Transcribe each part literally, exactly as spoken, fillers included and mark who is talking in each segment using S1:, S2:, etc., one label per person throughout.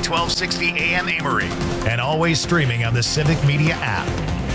S1: twelve sixty A M Amory, and always streaming on the Civic Media app.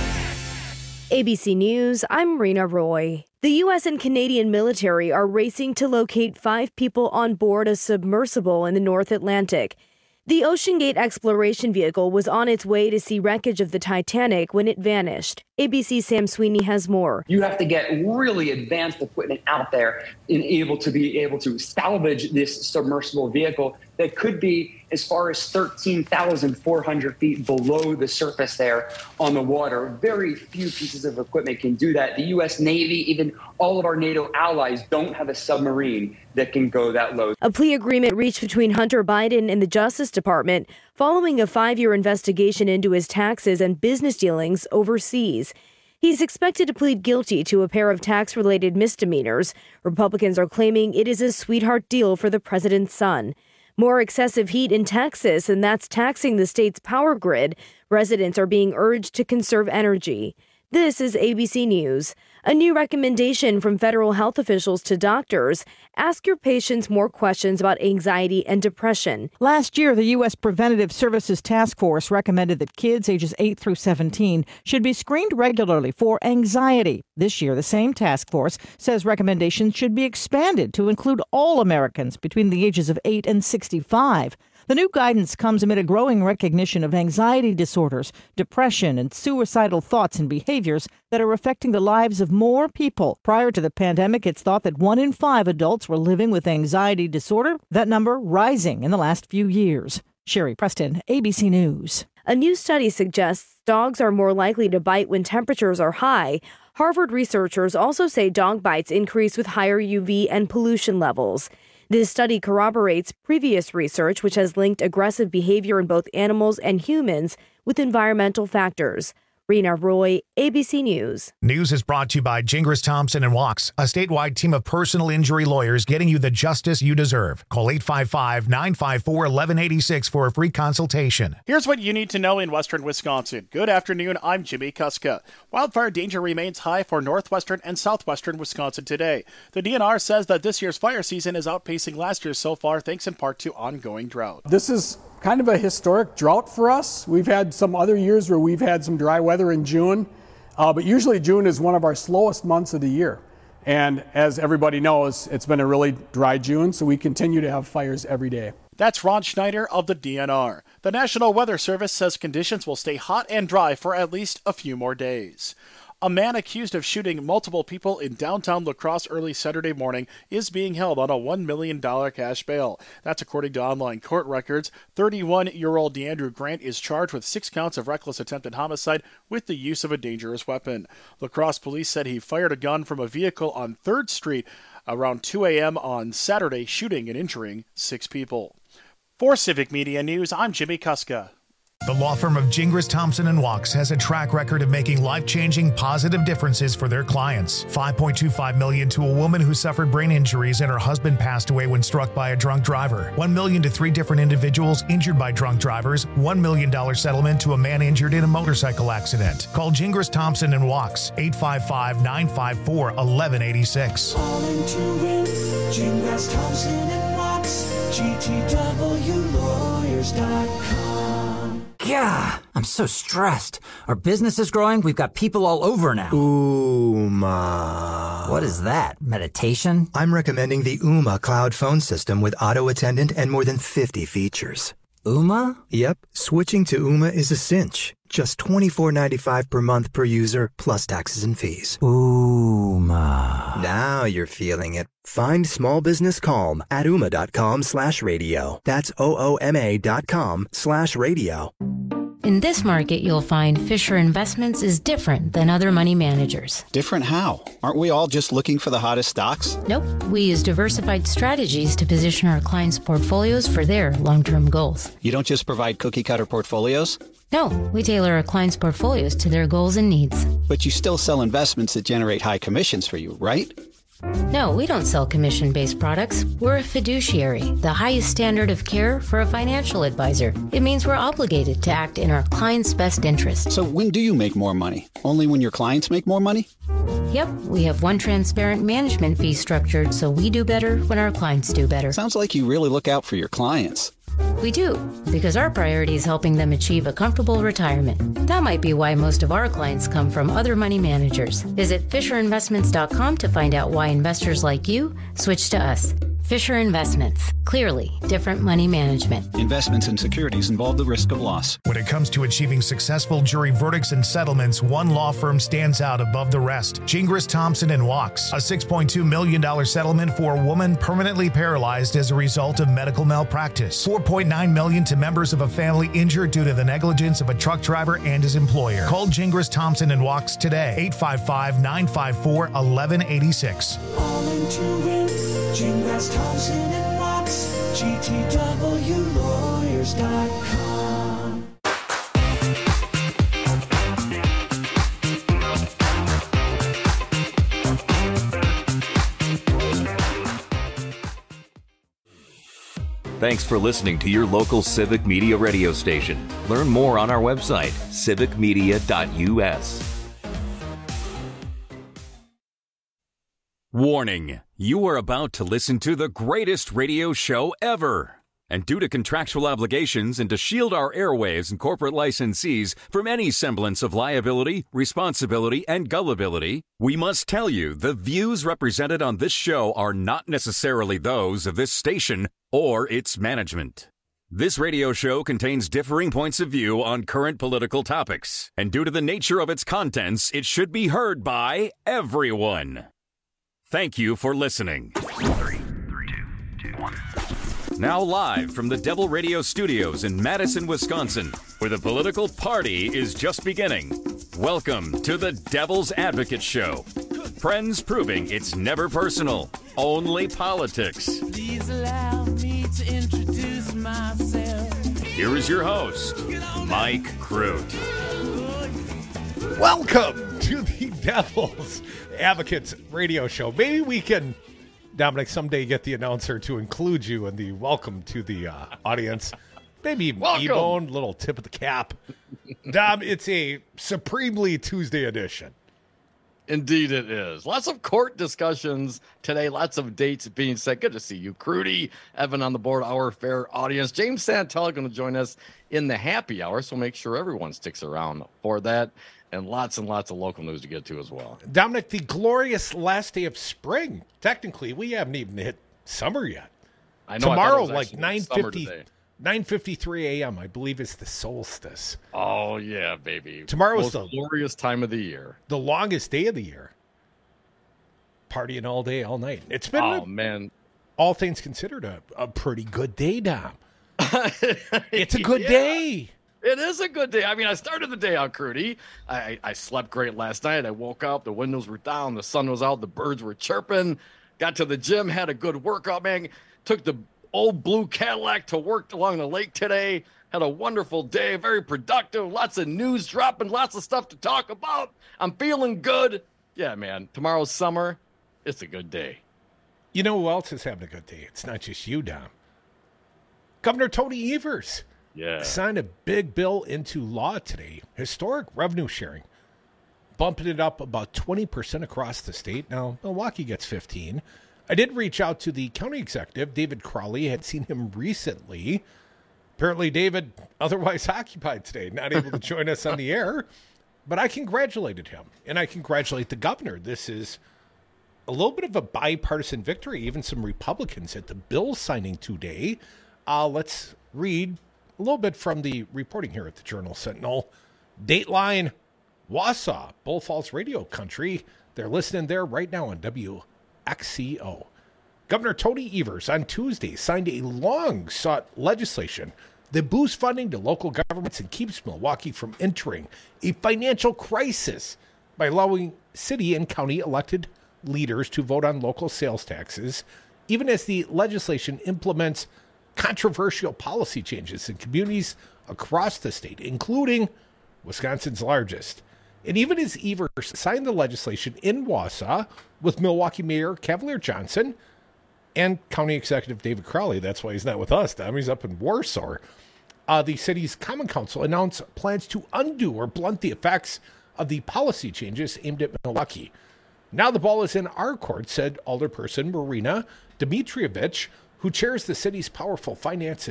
S2: A B C News, I'm Rena Roy. The U S and Canadian military are racing to locate five people on board a submersible in the North Atlantic. The OceanGate exploration vehicle was on its way to see wreckage of the Titanic when it vanished. A B C's Sam Sweeney has more.
S3: You have to get really advanced equipment out there and able to be able to salvage this submersible vehicle that could be as far as thirteen thousand four hundred feet below the surface there on the water. Very few pieces of equipment can do that. The U S Navy, even all of our NATO allies, don't have a submarine that can go that low.
S2: A plea agreement reached between Hunter Biden and the Justice Department following a five-year investigation into his taxes and business dealings overseas. He's expected to plead guilty to a pair of tax-related misdemeanors. Republicans are claiming it is a sweetheart deal for the president's son. More excessive heat in Texas, and that's taxing the state's power grid. Residents are being urged to conserve energy. This is A B C News. A new recommendation from federal health officials to doctors: ask your patients more questions about anxiety and depression.
S4: Last year, the U S Preventative Services Task Force recommended that kids ages eight through seventeen should be screened regularly for anxiety. This year, the same task force says recommendations should be expanded to include all Americans between the ages of eight and sixty-five. The new guidance comes amid a growing recognition of anxiety disorders, depression, and suicidal thoughts and behaviors that are affecting the lives of more people. Prior to the pandemic, it's thought that one in five adults were living with anxiety disorder, that number rising in the last few years. Sherry Preston, A B C News.
S2: A new study suggests dogs are more likely to bite when temperatures are high. Harvard researchers also say dog bites increase with higher U V and pollution levels. This study corroborates previous research, which has linked aggressive behavior in both animals and humans with environmental factors. Rena Roy, A B C News.
S1: News is brought to you by Gingras Thompson and Walks, a statewide team of personal injury lawyers getting you the justice you deserve. Call eight five five, nine five four, one one eight six for a free consultation.
S5: Here's what you need to know in western Wisconsin. Good afternoon, I'm Jimmy Kuska. Wildfire danger remains high for northwestern and southwestern Wisconsin today. The D N R says that this year's fire season is outpacing last year's so far, thanks in part to ongoing drought.
S6: This is kind of a historic drought for us. We've had some other years where we've had some dry weather in June, uh, but usually June is one of our slowest months of the year. And as everybody knows, it's been a really dry June, so we continue to have fires every day.
S5: That's Ron Schneider of the D N R. The National Weather Service says conditions will stay hot and dry for at least a few more days. A man accused of shooting multiple people in downtown La Crosse early Saturday morning is being held on a one million dollars cash bail. That's according to online court records. thirty-one-year-old DeAndrew Grant is charged with six counts of reckless attempted homicide with the use of a dangerous weapon. La Crosse police said he fired a gun from a vehicle on third Street around two a.m. on Saturday, shooting and injuring six people. For Civic Media News, I'm Jimmy Kuska.
S1: The law firm of Gingras Thompson and Walks has a track record of making life-changing positive differences for their clients. five point two five million dollars to a woman who suffered brain injuries and her husband passed away when struck by a drunk driver. one million dollars to three different individuals injured by drunk drivers. one million dollars settlement to a man injured in a motorcycle accident. Call Gingras Thompson and Walks, eight five five, nine five four, one one eight six.
S7: All into it, Gingras Thompson and Walks, G T W lawyers dot com.
S8: Yeah, I'm so stressed. Our business is growing. We've got people all over now.
S9: Ooma.
S8: What is that? Meditation?
S9: I'm recommending the Ooma cloud phone system with auto attendant and more than fifty features.
S8: Ooma?
S9: Yep. Switching to Ooma is a cinch. Just twenty-four ninety-five per month per user, plus taxes and fees.
S8: Ooma.
S9: Now you're feeling it. Find small business calm at ooma.com slash radio. That's O-O-M-A dot com slash radio.
S10: In this market, you'll find Fisher Investments is different than other money managers.
S11: Different how? Aren't we all just looking for the hottest stocks?
S10: Nope. We use diversified strategies to position our clients' portfolios for their long-term goals.
S11: You don't just provide cookie-cutter portfolios?
S10: No, we tailor our clients' portfolios to their goals and needs.
S11: But you still sell investments that generate high commissions for you, right?
S10: No, we don't sell commission-based products. We're a fiduciary, the highest standard of care for a financial advisor. It means we're obligated to act in our client's best interest.
S11: So when do you make more money? Only when your clients make more money?
S10: Yep, we have one transparent management fee structured, so we do better when our clients do better.
S11: Sounds like you really look out for your clients.
S10: We do, because our priority is helping them achieve a comfortable retirement. That might be why most of our clients come from other money managers. Visit Fisher Investments dot com to find out why investors like you switch to us. Fisher Investments. Clearly different money management.
S11: Investments in securities involve the risk of loss.
S1: When it comes to achieving successful jury verdicts and settlements, one law firm stands out above the rest. Gingras, Thompson and Wachs. A six point two million dollars settlement for a woman permanently paralyzed as a result of medical malpractice. four point nine million dollars to members of a family injured due to the negligence of a truck driver and his employer. Call Gingras, Thompson and Wachs today. eight five five, nine five four, one one eight six.
S7: All into it. Gingras, Thompson and Wachs. G T W lawyers dot com.
S12: Thanks for listening to your local Civic Media radio station. Learn more on our website, civic media dot u s.
S13: Warning, you are about to listen to the greatest radio show ever. And due to contractual obligations and to shield our airwaves and corporate licensees from any semblance of liability, responsibility, and gullibility, we must tell you the views represented on this show are not necessarily those of this station or its management. This radio show contains differing points of view on current political topics, and due to the nature of its contents, it should be heard by everyone. Thank you for listening. Three, three, two, two, one. Now live from the Devil Radio Studios in Madison, Wisconsin, where the political party is just beginning. Welcome to the Devil's Advocate Show. Friends proving it's never personal, only politics.
S14: Please allow me to introduce myself.
S13: Here is your host, Mike Crute.
S15: Welcome to the Devil's Advocates Radio Show. Maybe we can, Dominic, someday get the announcer to include you in the welcome to the uh, audience. Maybe E-Bone, little tip of the cap. Dom, it's a supremely Tuesday edition.
S16: Indeed it is. Lots of court discussions today. Lots of dates being set. Good to see you, Crudy. Evan on the board, our fair audience. James Santel going to join us in the happy hour, so make sure everyone sticks around for that. And lots and lots of local news to get to as well.
S15: Dominic, the glorious last day of spring. Technically, we haven't even hit summer yet.
S16: I know.
S15: Tomorrow, I like nine fifty, nine fifty-three a.m., I believe is the solstice.
S16: Oh, yeah, baby.
S15: Tomorrow
S16: Most
S15: is the
S16: glorious time of the year.
S15: The longest day of the year. Partying all day, all night. It's been,
S16: oh,
S15: a,
S16: man.
S15: all things considered, a, a pretty good day, Dom. It's a good yeah. day.
S16: It is a good day. I mean, I started the day out, Crudy. I, I slept great last night. I woke up, the windows were down, the sun was out, the birds were chirping. Got to the gym, had a good workout, man. Took the old blue Cadillac to work along the lake today. Had a wonderful day, very productive. Lots of news dropping, lots of stuff to talk about. I'm feeling good. Yeah, man. Tomorrow's summer. It's a good day.
S15: You know who else is having a good day? It's not just you, Dom. Governor Tony Evers.
S16: Yeah.
S15: Signed a big bill into law today. Historic revenue sharing. Bumping it up about twenty percent across the state. Now, Milwaukee gets fifteen. I did reach out to the county executive, David Crowley. I had seen him recently. Apparently, David, otherwise occupied today, not able to join us on the air. But I congratulated him, and I congratulate the governor. This is a little bit of a bipartisan victory. Even some Republicans at the bill signing today. Uh, let's read a little bit from the reporting here at the Journal Sentinel. Dateline, Wausau, Bull Falls Radio Country. They're listening there right now on W X C O. Governor Tony Evers on Tuesday signed a long-sought legislation that boosts funding to local governments and keeps Milwaukee from entering a financial crisis by allowing city and county elected leaders to vote on local sales taxes, even as the legislation implements controversial policy changes in communities across the state, including Wisconsin's largest. And even as Evers signed the legislation in Wausau with Milwaukee Mayor Cavalier Johnson and County Executive David Crowley, that's why he's not with us, Tom, he's up in Warsaw, uh, the city's Common Council announced plans to undo or blunt the effects of the policy changes aimed at Milwaukee. Now the ball is in our court, said Alderperson Marina Dmitrievich, who chairs the city's powerful Finance and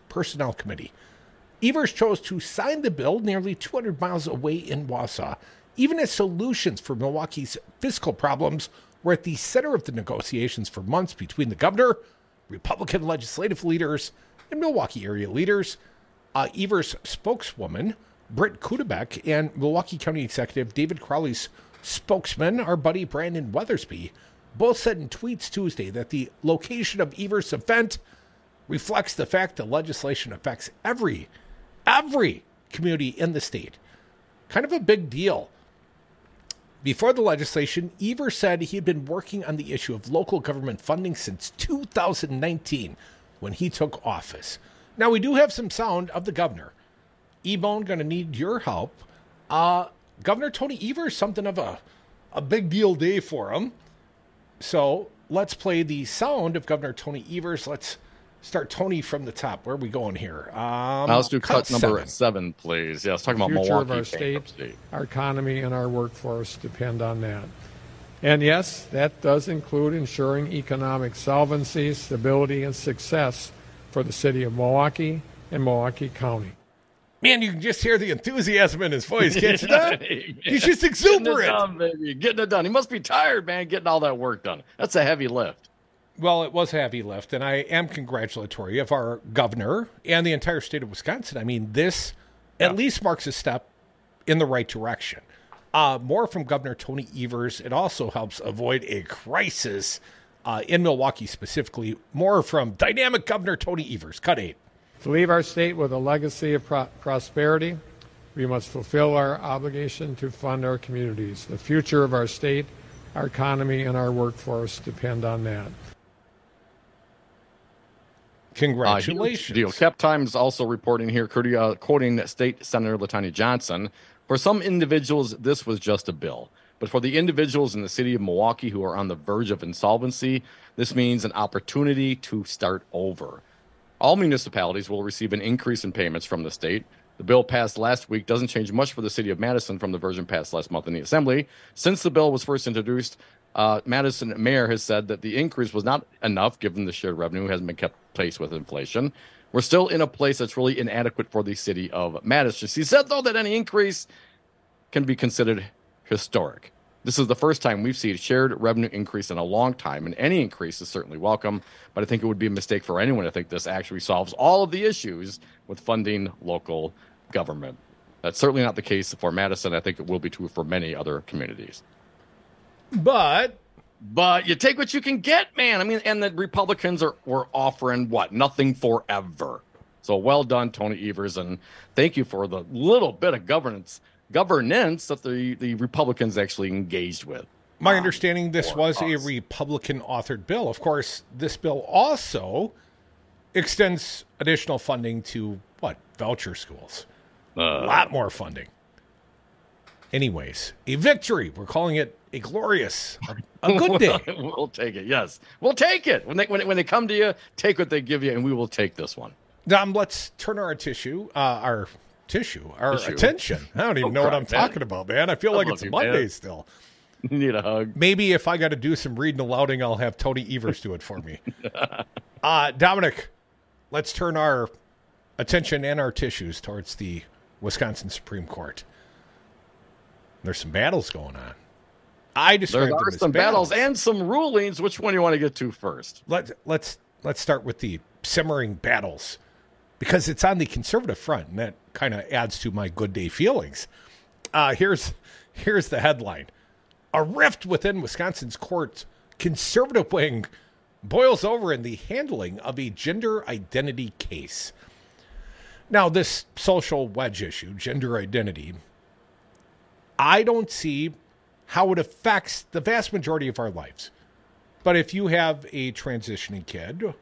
S15: Personnel Committee. Evers chose to sign the bill nearly two hundred miles away in Wausau, even as solutions for Milwaukee's fiscal problems were at the center of the negotiations for months between the governor, Republican legislative leaders, and Milwaukee area leaders. Uh, Evers' spokeswoman, Britt Kudebeck, and Milwaukee County Executive David Crowley's spokesman, our buddy Brandon Weathersby, both said in tweets Tuesday that the location of Evers' event reflects the fact that legislation affects every, every community in the state. Kind of a big deal. Before the legislation, Evers said he had been working on the issue of local government funding since two thousand nineteen, when he took office. Now, we do have some sound of the governor. E-Bone, going to need your help. Uh, Governor Tony Evers, something of a, a big deal day for him. So let's play the sound of Governor Tony Evers. Let's start Tony from the top. Where are we going here? Um,
S16: now let's do cut, cut number
S15: seven.
S16: seven, please. Yeah, let's talk
S17: the
S16: about
S17: future
S16: Milwaukee.
S17: of our state, our economy, and our workforce depend on that. And yes, that does include ensuring economic solvency, stability, and success for the city of Milwaukee and Milwaukee County.
S15: Man, you can just hear the enthusiasm in his voice, can't you? That? He's just exuberant.
S16: Getting it done, baby. Getting it done. He must be tired, man, getting all that work done. That's a heavy lift.
S15: Well, it was a heavy lift, and I am congratulatory of our governor and the entire state of Wisconsin. I mean, this yeah. at least marks a step in the right direction. Uh, more from Governor Tony Evers. It also helps avoid a crisis uh, in Milwaukee specifically. More from dynamic Governor Tony Evers. Cut eight.
S17: To leave our state with a legacy of pro- prosperity, we must fulfill our obligation to fund our communities. The future of our state, our economy, and our workforce depend on that.
S15: Congratulations.
S16: Uh, deal. Cap Times also reporting here, quoting State Senator LaTanya Johnson, for some individuals, this was just a bill. But for the individuals in the city of Milwaukee who are on the verge of insolvency, this means an opportunity to start over. All municipalities will receive an increase in payments from the state. The bill passed last week doesn't change much for the city of Madison from the version passed last month in the Assembly. Since the bill was first introduced, uh, Madison mayor has said that the increase was not enough given the shared revenue hasn't been kept pace with inflation. We're still in a place that's really inadequate for the city of Madison. She said, though, that any increase can be considered historic. This is the first time we've seen a shared revenue increase in a long time, and any increase is certainly welcome, but I think it would be a mistake for anyone to think this actually solves all of the issues with funding local government. That's certainly not the case for Madison. I think it will be true for many other communities.
S15: But...
S16: But you take what you can get, man. I mean, and the Republicans are were offering, what, nothing forever. So well done, Tony Evers, and thank you for the little bit of governance governance that the, the Republicans actually engaged with.
S15: My understanding, this was a Republican-authored bill. Of course, this bill also extends additional funding to, what, voucher schools. Uh, a lot more funding. Anyways, a victory. We're calling it a glorious, a, a good day.
S16: We'll take it, yes. We'll take it. When they, when, when they come to you, take what they give you, and we will take this one.
S15: Um, let's turn our tissue, uh, our tissue, our
S16: Tissue.
S15: attention. I don't even
S16: Oh,
S15: know what
S16: crap,
S15: I'm talking
S16: man.
S15: about, man. I feel
S16: I
S15: like
S16: love
S15: it's
S16: you,
S15: Monday
S16: man.
S15: still.
S16: You need a hug.
S15: Maybe if I got to do some reading alouding, I'll have Tony Evers do it for me. uh, Dominic, let's turn our attention and our tissues towards the Wisconsin Supreme Court. There's some battles going on. I describe
S16: There
S15: them
S16: are
S15: as
S16: some battles.
S15: battles
S16: and some rulings. Which one do you want to get to first?
S15: Let's let's let's start with the simmering battles, because it's on the conservative front, and that kind of adds to my good day feelings. Uh, here's here's the headline: a rift within Wisconsin's courts, conservative wing boils over in the handling of a gender identity case. Now, this social wedge issue, gender identity, I don't see how it affects the vast majority of our lives. But if you have a transitioning kid,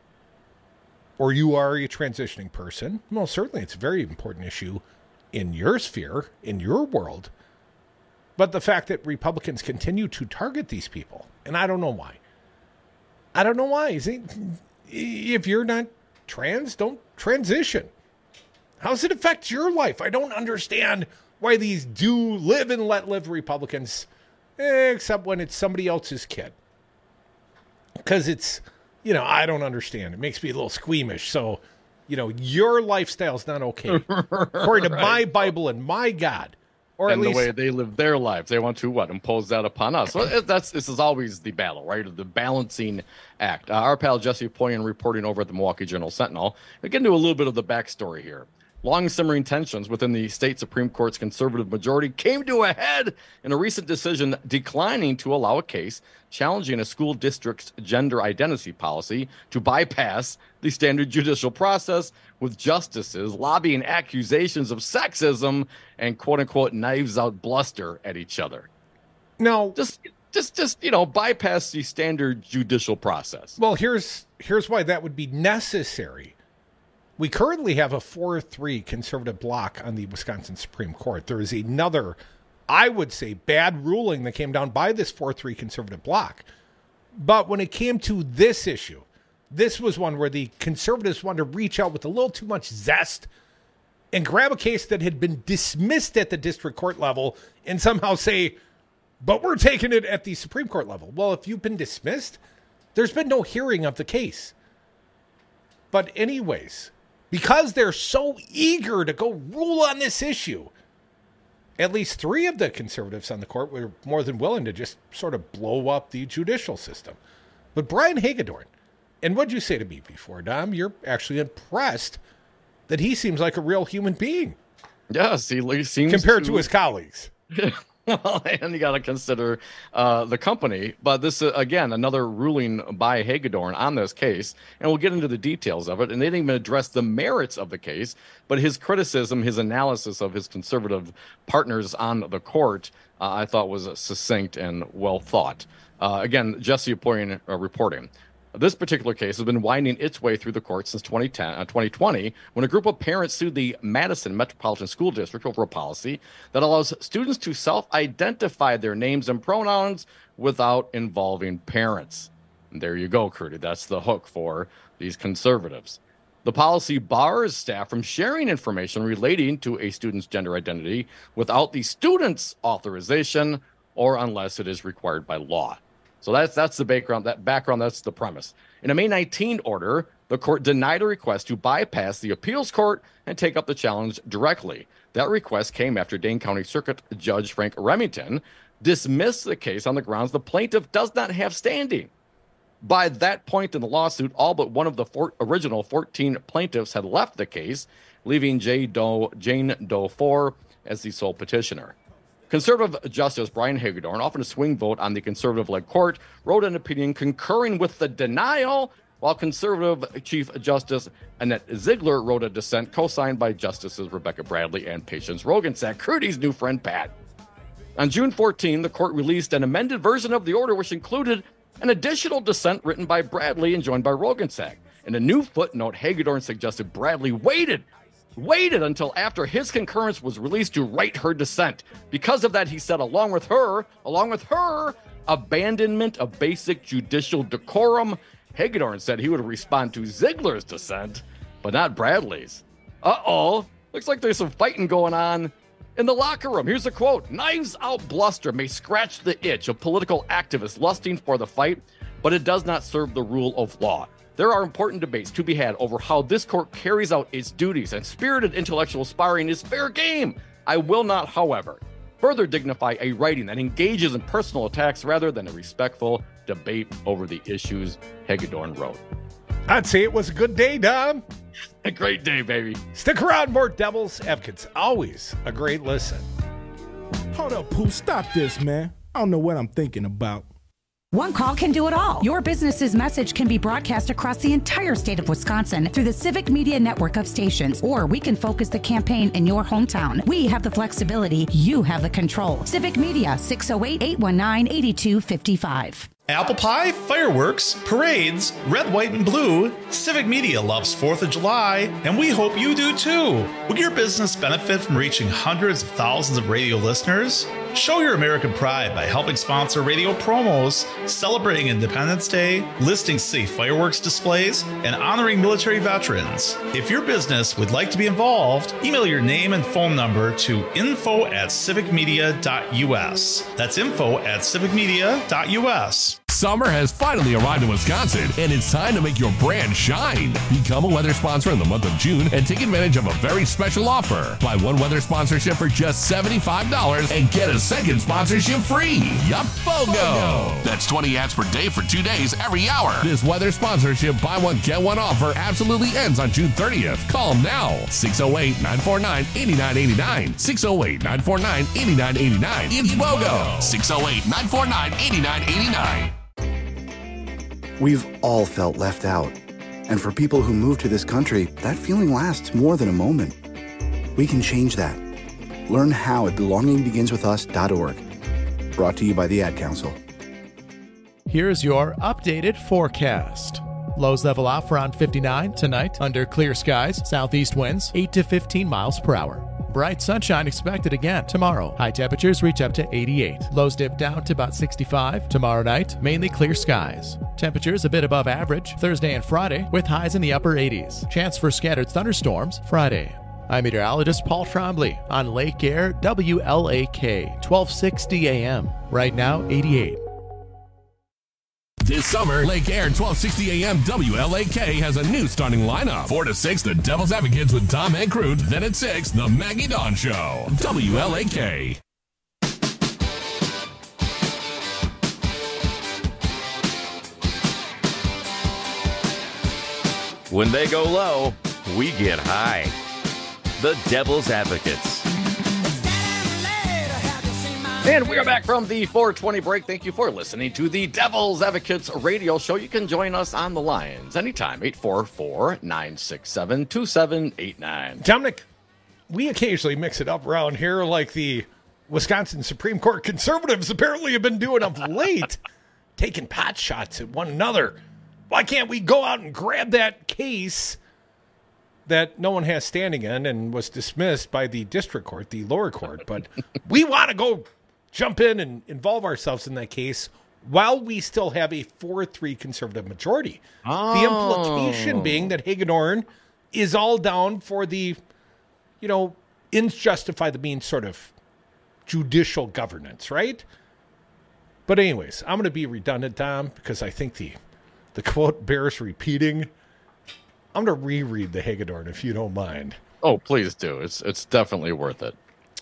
S15: or you are a transitioning person, well, certainly it's a very important issue in your sphere, in your world. But the fact that Republicans continue to target these people, and I don't know why. I don't know why. See, if you're not trans, don't transition. How does it affect your life? I don't understand why these do live and let live Republicans, except when it's somebody else's kid. Because it's, you know, I don't understand. It makes me a little squeamish. So you know, your lifestyle's not okay. According to
S16: Right.
S15: my Bible and my God. Or
S16: and
S15: at least
S16: the way they live their lives, they want to what impose that upon us. Well, it- that's this is always the battle, right? The balancing act. Uh, our pal Jesse Poyen reporting over at the Milwaukee Journal Sentinel. We get into a little bit of the backstory here. Long simmering tensions within the state Supreme Court's conservative majority came to a head in a recent decision declining to allow a case challenging a school district's gender identity policy to bypass the standard judicial process, with justices lobbying accusations of sexism and quote unquote knives out bluster at each other.
S15: No,
S16: just just just you know bypass the standard judicial process.
S15: Well, here's here's why that would be necessary. We currently have a four three conservative block on the Wisconsin Supreme Court. There is another, I would say, bad ruling that came down by this four three conservative block. But when it came to this issue, this was one where the conservatives wanted to reach out with a little too much zest and grab a case that had been dismissed at the district court level and somehow say, but we're taking it at the Supreme Court level. Well, if you've been dismissed, there's been no hearing of the case. But anyways, because they're so eager to go rule on this issue, at least three of the conservatives on the court were more than willing to just sort of blow up the judicial system. But Brian Hagedorn, and what'd you say to me before, Dom? You're actually impressed that he seems like a real human being.
S16: Yes, he seems
S15: compared
S16: to,
S15: to his colleagues.
S16: Well, and you got to consider uh, the company. But this, uh, again, another ruling by Hagedorn on this case, and we'll get into the details of it. And they didn't even address the merits of the case, but his criticism, his analysis of his conservative partners on the court, uh, I thought was succinct and well thought. Uh, again, Jesse Poyen uh, reporting. This particular case has been winding its way through the court since twenty ten, uh, twenty twenty, when a group of parents sued the Madison Metropolitan School District over a policy that allows students to self-identify their names and pronouns without involving parents. And there you go, Crudy. That's the hook for these conservatives. The policy bars staff from sharing information relating to a student's gender identity without the student's authorization or unless it is required by law. So that's that's the background. That background. That's the premise. In a May nineteenth order, the court denied a request to bypass the appeals court and take up the challenge directly. That request came after Dane County Circuit Judge Frank Remington dismissed the case on the grounds the plaintiff does not have standing. By that point in the lawsuit, all but one of the four, original fourteen plaintiffs had left the case, leaving J. Doe, Jane Doe four as the sole petitioner. Conservative Justice Brian Hagedorn, often a swing vote on the conservative-led court, wrote an opinion concurring with the denial, while conservative Chief Justice Annette Ziegler wrote a dissent co-signed by Justices Rebecca Bradley and Patience Roggensack, Crudy's new friend Pat. On June fourteenth, the court released an amended version of the order, which included an additional dissent written by Bradley and joined by Roggensack. In a new footnote, Hagedorn suggested Bradley waited waited until after his concurrence was released to write her dissent. Because of that, he said, along with her, along with her abandonment of basic judicial decorum, Hagedorn said he would respond to Ziegler's dissent, but not Bradley's. Uh-oh, looks like there's some fighting going on in the locker room. Here's a quote. Knives out bluster may scratch the itch of political activists lusting for the fight, but it does not serve the rule of law. There are important debates to be had over how this court carries out its duties, and spirited intellectual sparring is fair game. I will not, however, further dignify a writing that engages in personal attacks rather than a respectful debate over the issues, Hagedorn wrote.
S15: I'd say it was a good day, Dom.
S16: A great day, baby.
S15: Stick around, more Devil's Advocates. Always a great listen.
S18: Hold up, Pooh. Stop this, man. I don't know what I'm thinking about.
S19: One call can do it all. Your business's message can be broadcast across the entire state of Wisconsin through the Civic Media network of stations, or we can focus the campaign in your hometown. We have the flexibility. You have the control. Civic Media, six oh eight, eight one nine, eight two five five.
S20: Apple pie, fireworks, parades, red, white, and blue. Civic Media loves fourth of July, and we hope you do too. Would your business benefit from reaching hundreds of thousands of radio listeners? Show your American pride by helping sponsor radio promos, celebrating Independence Day, listing city fireworks displays, and honoring military veterans. If your business would like to be involved, email your name and phone number to info at civic media dot u s. That's info at civic media dot u s.
S21: Summer has finally arrived in Wisconsin, and it's time to make your brand shine. Become a weather sponsor in the month of June and take advantage of a very special offer. Buy one weather sponsorship for just seventy-five dollars and get a second sponsorship free. Yup, BOGO. That's twenty ads per day for two days every hour. This weather sponsorship buy one, get one offer absolutely ends on June thirtieth. Call them now. six oh eight, nine four nine, eight nine eight nine. six oh eight, nine four nine, eight nine eight nine. It's BOGO. six oh eight, nine four nine, eight nine eight nine.
S22: We've all felt left out. And for people who move to this country, that feeling lasts more than a moment. We can change that. Learn how at belonging begins with us dot org. Brought to you by the Ad Council.
S23: Here's your updated forecast. Lows level out for around fifty-nine tonight under clear skies. Southeast winds eight to fifteen miles per hour. Bright sunshine expected again tomorrow. High temperatures reach up to eighty-eight. Lows dip down to about sixty-five. Tomorrow night, mainly clear skies. Temperatures a bit above average Thursday and Friday with highs in the upper eighties. Chance for scattered thunderstorms Friday. I'm meteorologist Paul Trombley on Lake Air W L A K, twelve sixty A M. Right now, eighty-eight.
S21: This summer, Lake Air twelve sixty A M W L A K has a new starting lineup. four to six, the Devil's Advocates with Tom and Crude. Then at six, the Maggie Dawn Show. W L A K.
S12: When they go low, we get high. The Devil's Advocates.
S16: And we are back from the four twenty break. Thank you for listening to the Devil's Advocates radio show. You can join us on the lines anytime, eight four four, nine six seven, two seven eight nine.
S15: Dominic, we occasionally mix it up around here like the Wisconsin Supreme Court conservatives apparently have been doing of late, taking pot shots at one another. Why can't we go out and grab that case that no one has standing in and was dismissed by the district court, the lower court, but we want to go jump in and involve ourselves in that case while we still have a four three conservative majority.
S16: Oh.
S15: The implication being that Hagedorn is all down for the, you know, ends justify the means sort of judicial governance, right? But anyways, I'm going to be redundant, Tom, because I think the the quote bears repeating. I'm going to reread the Hagedorn if you don't mind.
S16: Oh, please do. It's it's definitely worth it.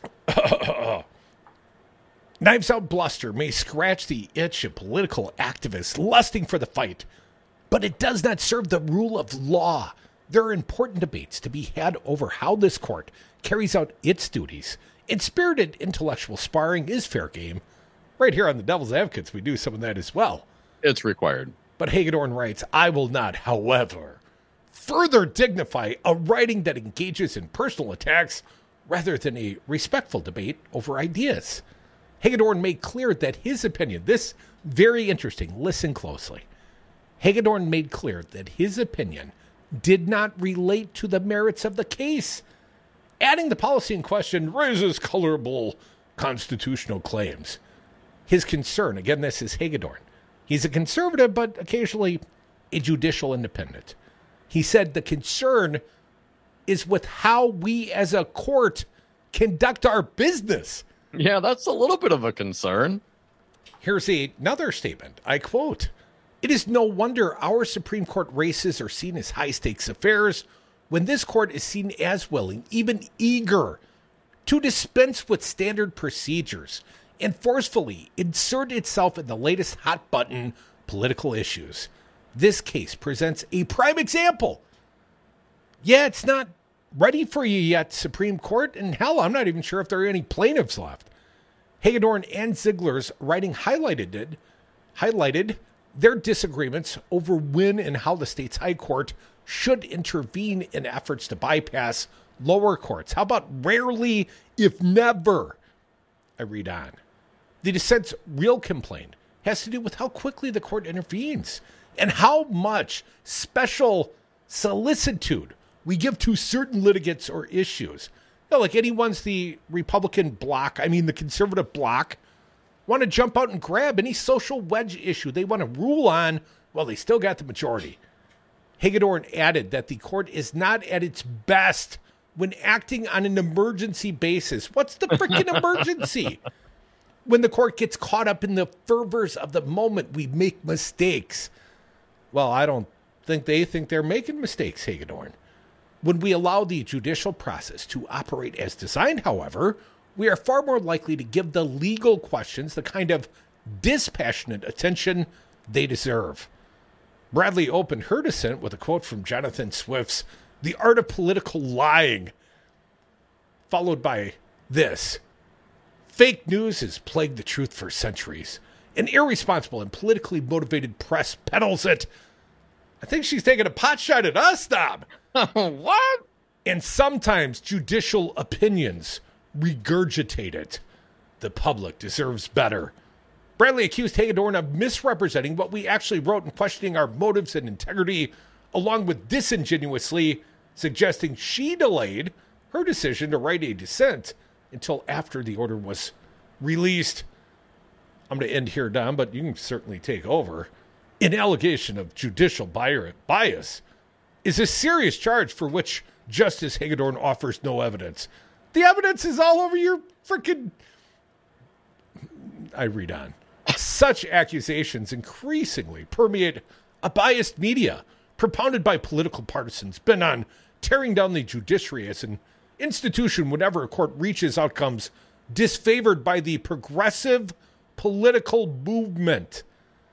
S15: Knives Out bluster may scratch the itch of political activists lusting for the fight, but it does not serve the rule of law. There are important debates to be had over how this court carries out its duties, and spirited intellectual sparring is fair game. Right here on the Devil's Advocates, we do some of that as well.
S16: It's required.
S15: But Hagedorn writes, I will not, however, further dignify a writing that engages in personal attacks rather than a respectful debate over ideas. Hagedorn made clear that his opinion, this very interesting, listen closely. Hagedorn made clear that his opinion did not relate to the merits of the case. Adding the policy in question raises colorable constitutional claims. His concern, again, this is Hagedorn. He's a conservative, but occasionally a judicial independent. He said the concern is with how we as a court conduct our business.
S16: Yeah, that's a little bit of a concern.
S15: Here's a, another statement. I quote, "It is no wonder our Supreme Court races are seen as high-stakes affairs when this court is seen as willing, even eager, to dispense with standard procedures and forcefully insert itself in the latest hot-button political issues. This case presents a prime example. Yeah, it's not ready for you yet, Supreme Court, and hell, I'm not even sure if there are any plaintiffs left." Hagedorn and Ziegler's writing highlighted it, highlighted their disagreements over when and how the state's high court should intervene in efforts to bypass lower courts. How about rarely, if never? I read on. The dissent's real complaint has to do with how quickly the court intervenes and how much special solicitude we give to certain litigants or issues. You know, like anyone's the Republican bloc, I mean the conservative bloc, want to jump out and grab any social wedge issue they want to rule on while they still got the majority. Hagedorn added that the court is not at its best when acting on an emergency basis. What's the freaking emergency? When the court gets caught up in the fervors of the moment, we make mistakes. Well, I don't think they think they're making mistakes, Hagedorn. When we allow the judicial process to operate as designed, however, we are far more likely to give the legal questions the kind of dispassionate attention they deserve. Bradley opened her dissent with a quote from Jonathan Swift's The Art of Political Lying, followed by this. Fake news has plagued the truth for centuries. An irresponsible and politically motivated press peddles it. I think she's taking a pot shot at us, Dom.
S16: What?
S15: And sometimes judicial opinions regurgitate it. The public deserves better. Bradley accused Hagedorn of misrepresenting what we actually wrote and questioning our motives and integrity, along with disingenuously suggesting she delayed her decision to write a dissent until after the order was released. I'm going to end here, Dom, but you can certainly take over. An allegation of judicial bias is a serious charge for which Justice Hagedorn offers no evidence. The evidence is all over your freaking... I read on. Such accusations increasingly permeate a biased media propounded by political partisans bent on tearing down the judiciary as an institution whenever a court reaches outcomes disfavored by the progressive political movement.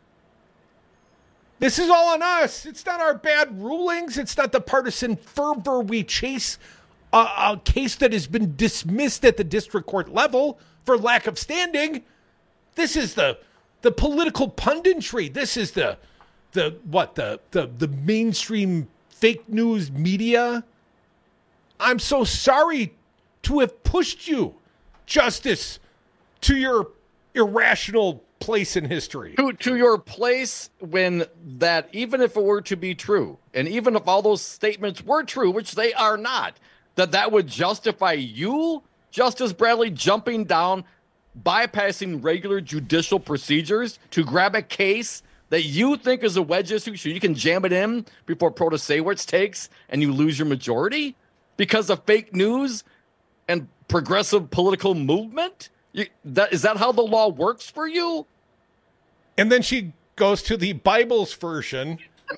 S15: This is all on us. It's not our bad rulings. It's not the partisan fervor we chase a, a case that has been dismissed at the district court level for lack of standing. This is the the political punditry. This is the the what the the the mainstream fake news media. I'm so sorry to have pushed you, Justice, to your irrational place in history.
S16: To, to your place when that, even if it were to be true, and even if all those statements were true, which they are not, that that would justify you, Justice Bradley, jumping down, bypassing regular judicial procedures to grab a case that you think is a wedge issue so you can jam it in before Protasewicz takes and you lose your majority because of fake news and progressive political movement? You, that, is that how the law works for you?
S15: And then she goes to the Bible's version.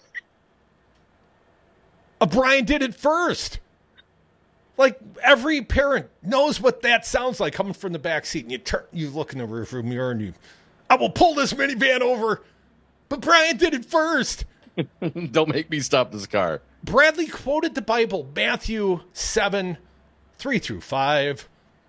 S15: O'Brien did it first. Like, every parent knows what that sounds like coming from the back seat. And you turn, you look in the rearview mirror and you, I will pull this minivan over. But Brian did it first.
S16: Don't make me stop this car.
S15: Bradley quoted the Bible, Matthew seven, three through five.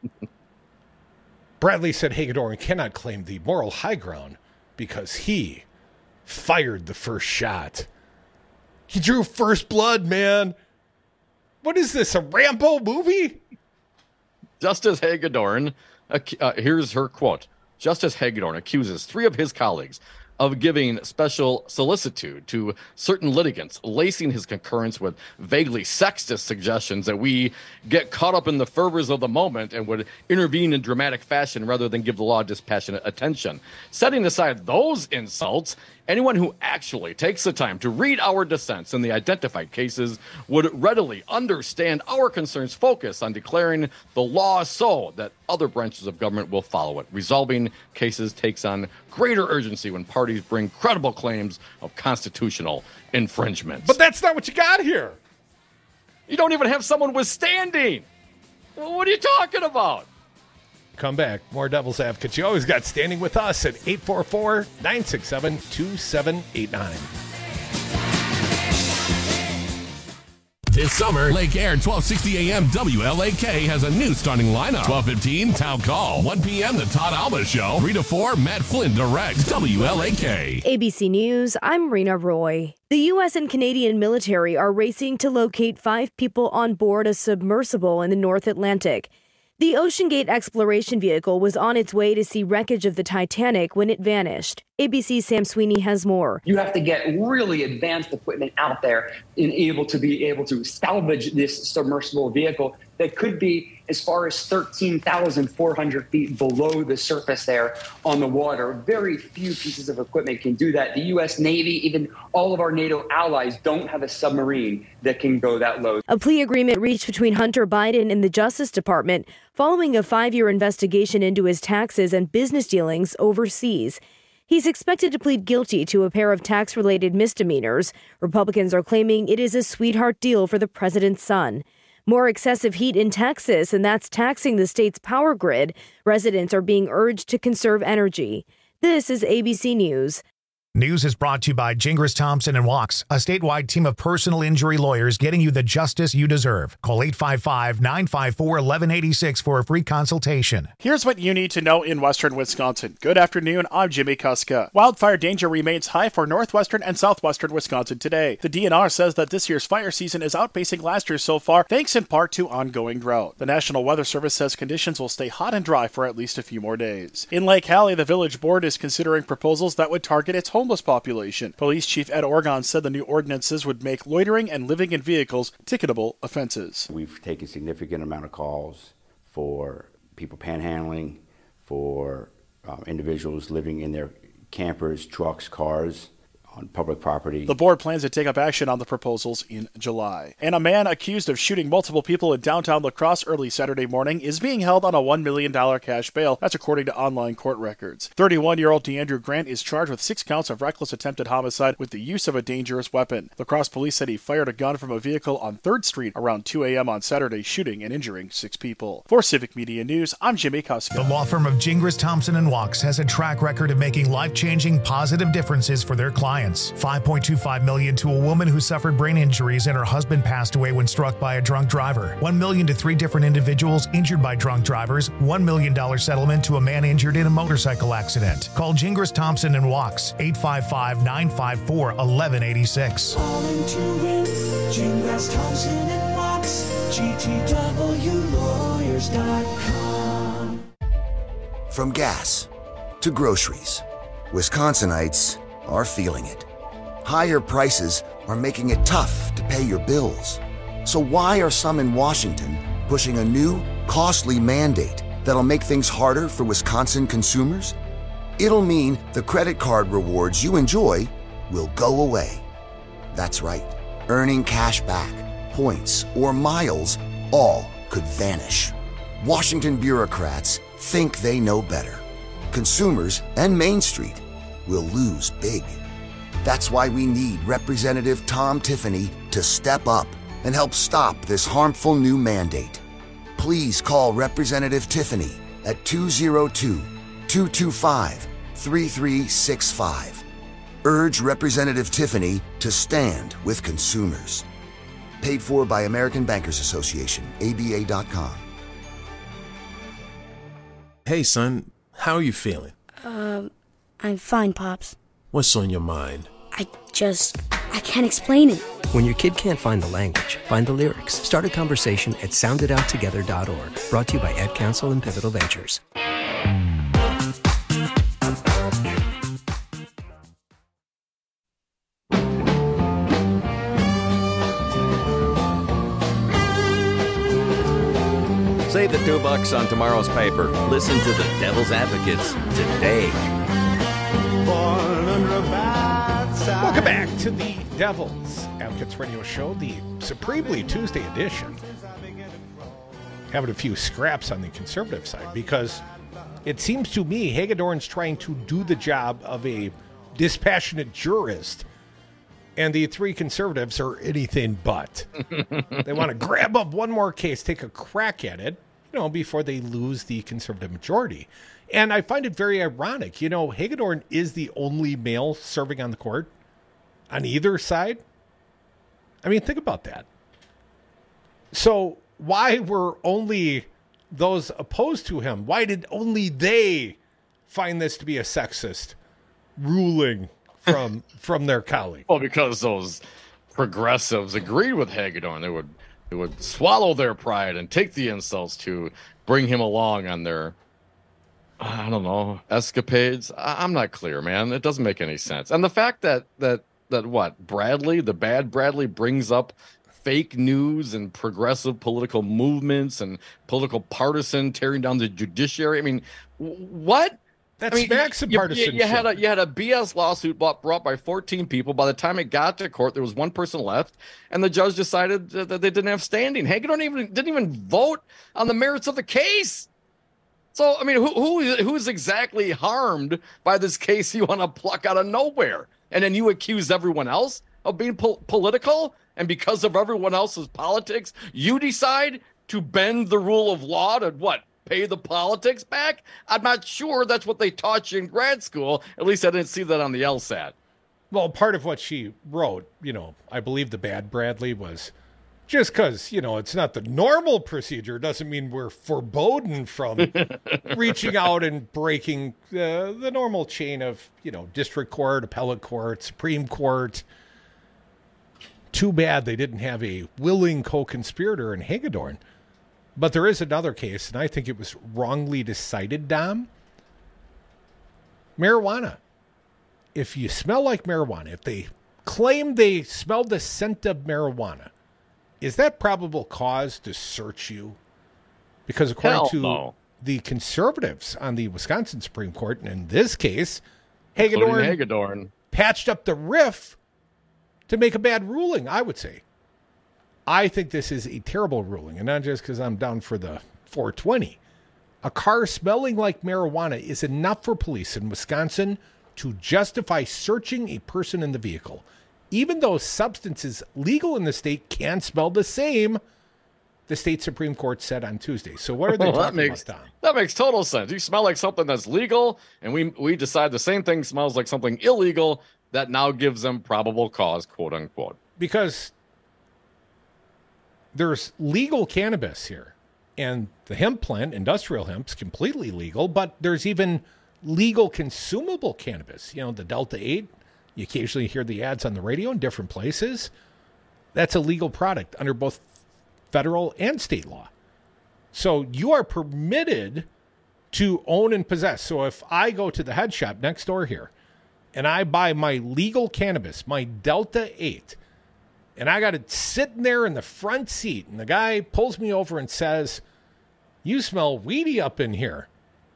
S15: Bradley said Hagedorn cannot claim the moral high ground because he fired the first shot. He drew first blood, man. What is this, a Rambo movie?
S16: Justice Hagedorn, uh, here's her quote. Justice Hagedorn accuses three of his colleagues of giving special solicitude to certain litigants, lacing his concurrence with vaguely sexist suggestions that we get caught up in the fervors of the moment and would intervene in dramatic fashion rather than give the law dispassionate attention. Setting aside those insults, anyone who actually takes the time to read our dissents in the identified cases would readily understand our concerns focus on declaring the law so that other branches of government will follow it. Resolving cases takes on greater urgency when parties bring credible claims of constitutional infringement.
S15: But that's not what you got here.
S16: You don't even have someone withstanding. What are you talking about?
S15: Come back. More Devil's Advocates. You always got standing with us at eight four four, nine six seven, two seven eight nine.
S21: This summer, Lake Air twelve sixty A M W L A K has a new starting lineup. twelve fifteen, Town Call. one p.m., The Todd Alba Show. three to four, Matt Flynn directs W L A K.
S2: A B C News, I'm Rena Roy. The U S and Canadian military are racing to locate five people on board a submersible in the North Atlantic. The OceanGate exploration vehicle was on its way to see wreckage of the Titanic when it vanished. A B C's Sam Sweeney has more.
S3: You have to get really advanced equipment out there and able to be able to salvage this submersible vehicle that could be as far as thirteen thousand four hundred feet below the surface there on the water. Very few pieces of equipment can do that. The U S Navy, even all of our NATO allies, don't have a submarine that can go that low.
S2: A plea agreement reached between Hunter Biden and the Justice Department following a five-year investigation into his taxes and business dealings overseas. He's expected to plead guilty to a pair of tax-related misdemeanors. Republicans are claiming it is a sweetheart deal for the president's son. More excessive heat in Texas, and that's taxing the state's power grid. Residents are being urged to conserve energy. This is A B C News.
S1: News is brought to you by Gingras Thompson and Walks, a statewide team of personal injury lawyers getting you the justice you deserve. Call eight five five, nine five four, one one eight six for a free consultation.
S5: Here's what you need to know in western Wisconsin. Good afternoon, I'm Jimmy Kuska. Wildfire danger remains high for northwestern and southwestern Wisconsin today. The D N R says that this year's fire season is outpacing last year so far, thanks in part to ongoing drought. The National Weather Service says conditions will stay hot and dry for at least a few more days. In Lake Hallie, the village board is considering proposals that would target its homeless population. Police Chief Ed Orgon said the new ordinances would make loitering and living in vehicles ticketable offenses.
S4: We've taken a significant amount of calls for people panhandling, for uh, individuals living in their campers, trucks, cars on public property.
S5: The board plans to take up action on the proposals in July. And a man accused of shooting multiple people in downtown La Crosse early Saturday morning is being held on a one million dollars cash bail. That's according to online court records. thirty-one-year-old DeAndrew Grant is charged with six counts of reckless attempted homicide with the use of a dangerous weapon. La Crosse police said he fired a gun from a vehicle on third Street around two a.m. on Saturday, shooting and injuring six people. For Civic Media News, I'm Jimmy Kuska.
S1: The law firm of Gingras Thompson and Walks has a track record of making life-changing positive differences for their clients. five point two five million dollars to a woman who suffered brain injuries and her husband passed away when struck by a drunk driver. one million dollars to three different individuals injured by drunk drivers. one million dollars settlement to a man injured in a motorcycle accident. Call Gingras Thompson and Walks, eight five five, nine five four, one one eight six.
S7: Calling to win, Gingras Thompson and Walks, G T W lawyers dot com.
S6: From gas to groceries, Wisconsinites are feeling it. Higher prices are making it tough to pay your bills. So why are some in Washington pushing a new, costly mandate that'll make things harder for Wisconsin consumers? It'll mean the credit card rewards you enjoy will go away. That's right. Earning cash back, points, or miles all could vanish. Washington bureaucrats think they know better. Consumers and Main Street will lose big. That's why we need Representative Tom Tiffany to step up and help stop this harmful new mandate. Please call Representative Tiffany at two oh two, two two five, three three six five. Urge Representative Tiffany to stand with consumers. Paid for by American Bankers Association, A B A dot com.
S24: Hey, son, how are you feeling?
S25: Um, I'm fine, Pops.
S24: What's on your mind?
S25: I just, I can't explain it.
S26: When your kid can't find the language, find the lyrics. Start a conversation at sound it out together dot org. Brought to you by Ad Council and Pivotal Ventures.
S12: Save the two bucks on tomorrow's paper. Listen to the Devil's Advocates today.
S15: Welcome back to the Devil's Advocates Radio Show, the Supremely Tuesday edition. Having a few scraps on the conservative side because it seems to me Hagedorn's trying to do the job of a dispassionate jurist, and the three conservatives are anything but. They want to grab up one more case, take a crack at it, you know, before they lose the conservative majority. And I find it very ironic. You know, Hagedorn is the only male serving on the court on either side. I mean, think about that. So why were only those opposed to him? Why did only they find this to be a sexist ruling from from their colleague?
S16: Well, because those progressives agreed with Hagedorn. They would they would swallow their pride and take the insults to bring him along on their I don't know, escapades. I, I'm not clear, man. It doesn't make any sense. And the fact that that that what Bradley, the bad Bradley, brings up fake news and progressive political movements and political partisan tearing down the judiciary. I mean, what?
S15: That's
S16: I mean,
S15: smacks of
S16: you,
S15: partisanship.
S16: You, you had a you had a B S lawsuit brought, brought by fourteen people. By the time it got to court, there was one person left, and the judge decided that they didn't have standing. Hagedorn even didn't even vote on the merits of the case. So, I mean, who who who's exactly harmed by this case you want to pluck out of nowhere? And then you accuse everyone else of being po- political, and because of everyone else's politics, you decide to bend the rule of law to what? Pay the politics back? I'm not sure that's what they taught you in grad school. At least I didn't see that on the LSAT.
S15: Well, part of what she wrote, you know, I believe the bad Bradley was just because, you know, it's not the normal procedure doesn't mean we're forbidden from reaching out and breaking uh, the normal chain of, you know, district court, appellate court, Supreme Court. Too bad they didn't have a willing co-conspirator in Hagedorn. But there is another case, and I think it was wrongly decided, Dom. Marijuana. If you smell like marijuana, if they claim they smelled the scent of marijuana, is that probable cause to search you? Because according
S16: Hell
S15: to
S16: no.
S15: the conservatives on the Wisconsin Supreme Court, and in this case, Hagedorn,
S16: Hagedorn
S15: patched up the riff to make a bad ruling, I would say. I think this is a terrible ruling, and not just because I'm down for the four twenty. A car smelling like marijuana is enough for police in Wisconsin to justify searching a person in the vehicle. Even though substances legal in the state can smell the same, the state Supreme Court said on Tuesday. So what are they
S16: well,
S15: talking
S16: that makes,
S15: about, Tom?
S16: That makes total sense. You smell like something that's legal, and we we decide the same thing smells like something illegal that now gives them probable cause, quote unquote.
S15: Because there's legal cannabis here, and the hemp plant, industrial hemp's completely legal, but there's even legal consumable cannabis. You know, the Delta eight, you occasionally hear the ads on the radio in different places. That's a legal product under both federal and state law. So you are permitted to own and possess. So if I go to the head shop next door here and I buy my legal cannabis, my Delta eight, and I got it sitting there in the front seat, and the guy pulls me over and says, "You smell weedy up in here."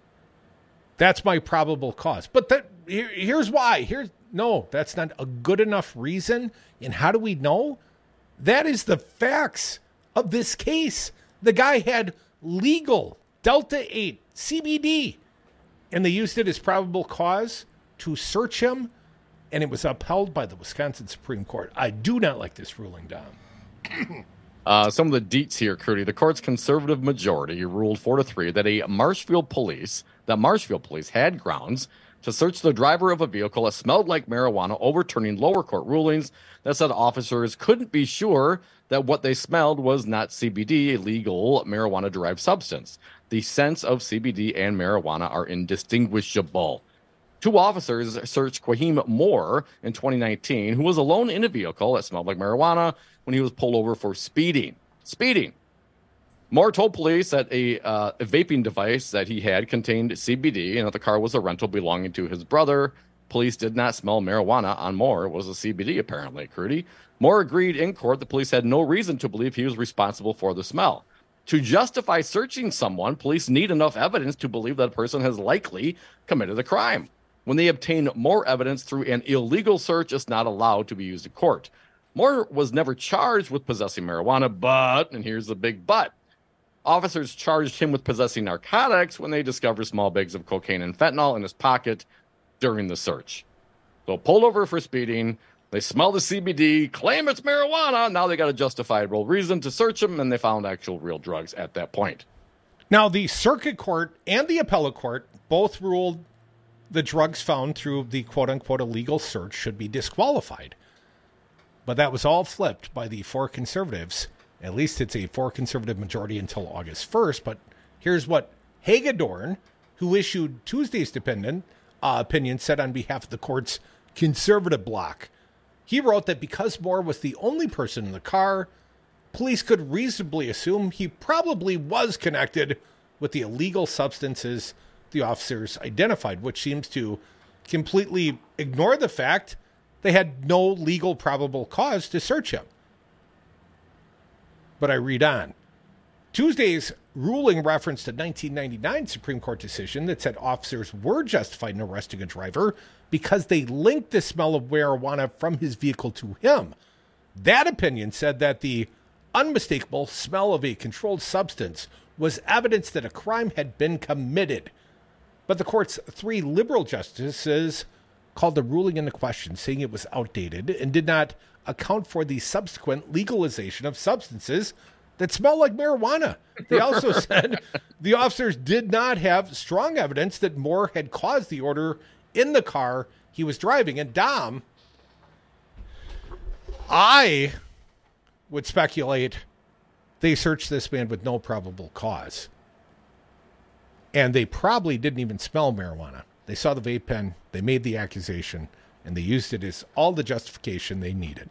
S15: That's my probable cause. But that here, here's why. Here's no, that's not a good enough reason. And how do we know? That is the facts of this case. The guy had legal Delta eight C B D, and they used it as probable cause to search him, and it was upheld by the Wisconsin Supreme Court. I do not like this ruling, Dom.
S16: Uh, some of the deets here, Crudy. The court's conservative majority ruled four to three that a Marshfield police, that Marshfield police had grounds to search the driver of a vehicle that smelled like marijuana, overturning lower court rulings that said officers couldn't be sure that what they smelled was not C B D, a legal marijuana-derived substance. The scents of C B D and marijuana are indistinguishable. Two officers searched Quahim Moore in twenty nineteen, who was alone in a vehicle that smelled like marijuana when he was pulled over for speeding. Speeding. Moore told police that a, uh, a vaping device that he had contained C B D and that the car was a rental belonging to his brother. Police did not smell marijuana on Moore. It was a C B D, apparently, Crudy. Moore agreed in court the police had no reason to believe he was responsible for the smell. To justify searching someone, police need enough evidence to believe that a person has likely committed a crime. When they obtain more evidence through an illegal search, it's not allowed to be used in court. Moore was never charged with possessing marijuana, but, and here's the big but, officers charged him with possessing narcotics when they discovered small bags of cocaine and fentanyl in his pocket during the search. So pulled over for speeding, they smell the C B D, claim it's marijuana, now they got a justifiable reason to search him, and they found actual real drugs at that point.
S15: Now, the circuit court and the appellate court both ruled the drugs found through the quote-unquote illegal search should be disqualified. But that was all flipped by the four conservatives. At least it's a four conservative majority until August first. But here's what Hagedorn, who issued Tuesday's dependent, uh, opinion, said on behalf of the court's conservative bloc. He wrote that because Moore was the only person in the car, police could reasonably assume he probably was connected with the illegal substances the officers identified, which seems to completely ignore the fact they had no legal probable cause to search him. But I read on. Tuesday's ruling referenced a nineteen ninety-nine Supreme Court decision that said officers were justified in arresting a driver because they linked the smell of marijuana from his vehicle to him. That opinion said that the unmistakable smell of a controlled substance was evidence that a crime had been committed. But the court's three liberal justices called the ruling into question, saying it was outdated and did not account for the subsequent legalization of substances that smell like marijuana. They also said the officers did not have strong evidence that Moore had caused the odor in the car he was driving. And Dom, I would speculate they searched this man with no probable cause. And they probably didn't even smell marijuana. They saw the vape pen, they made the accusation, and they used it as all the justification they needed.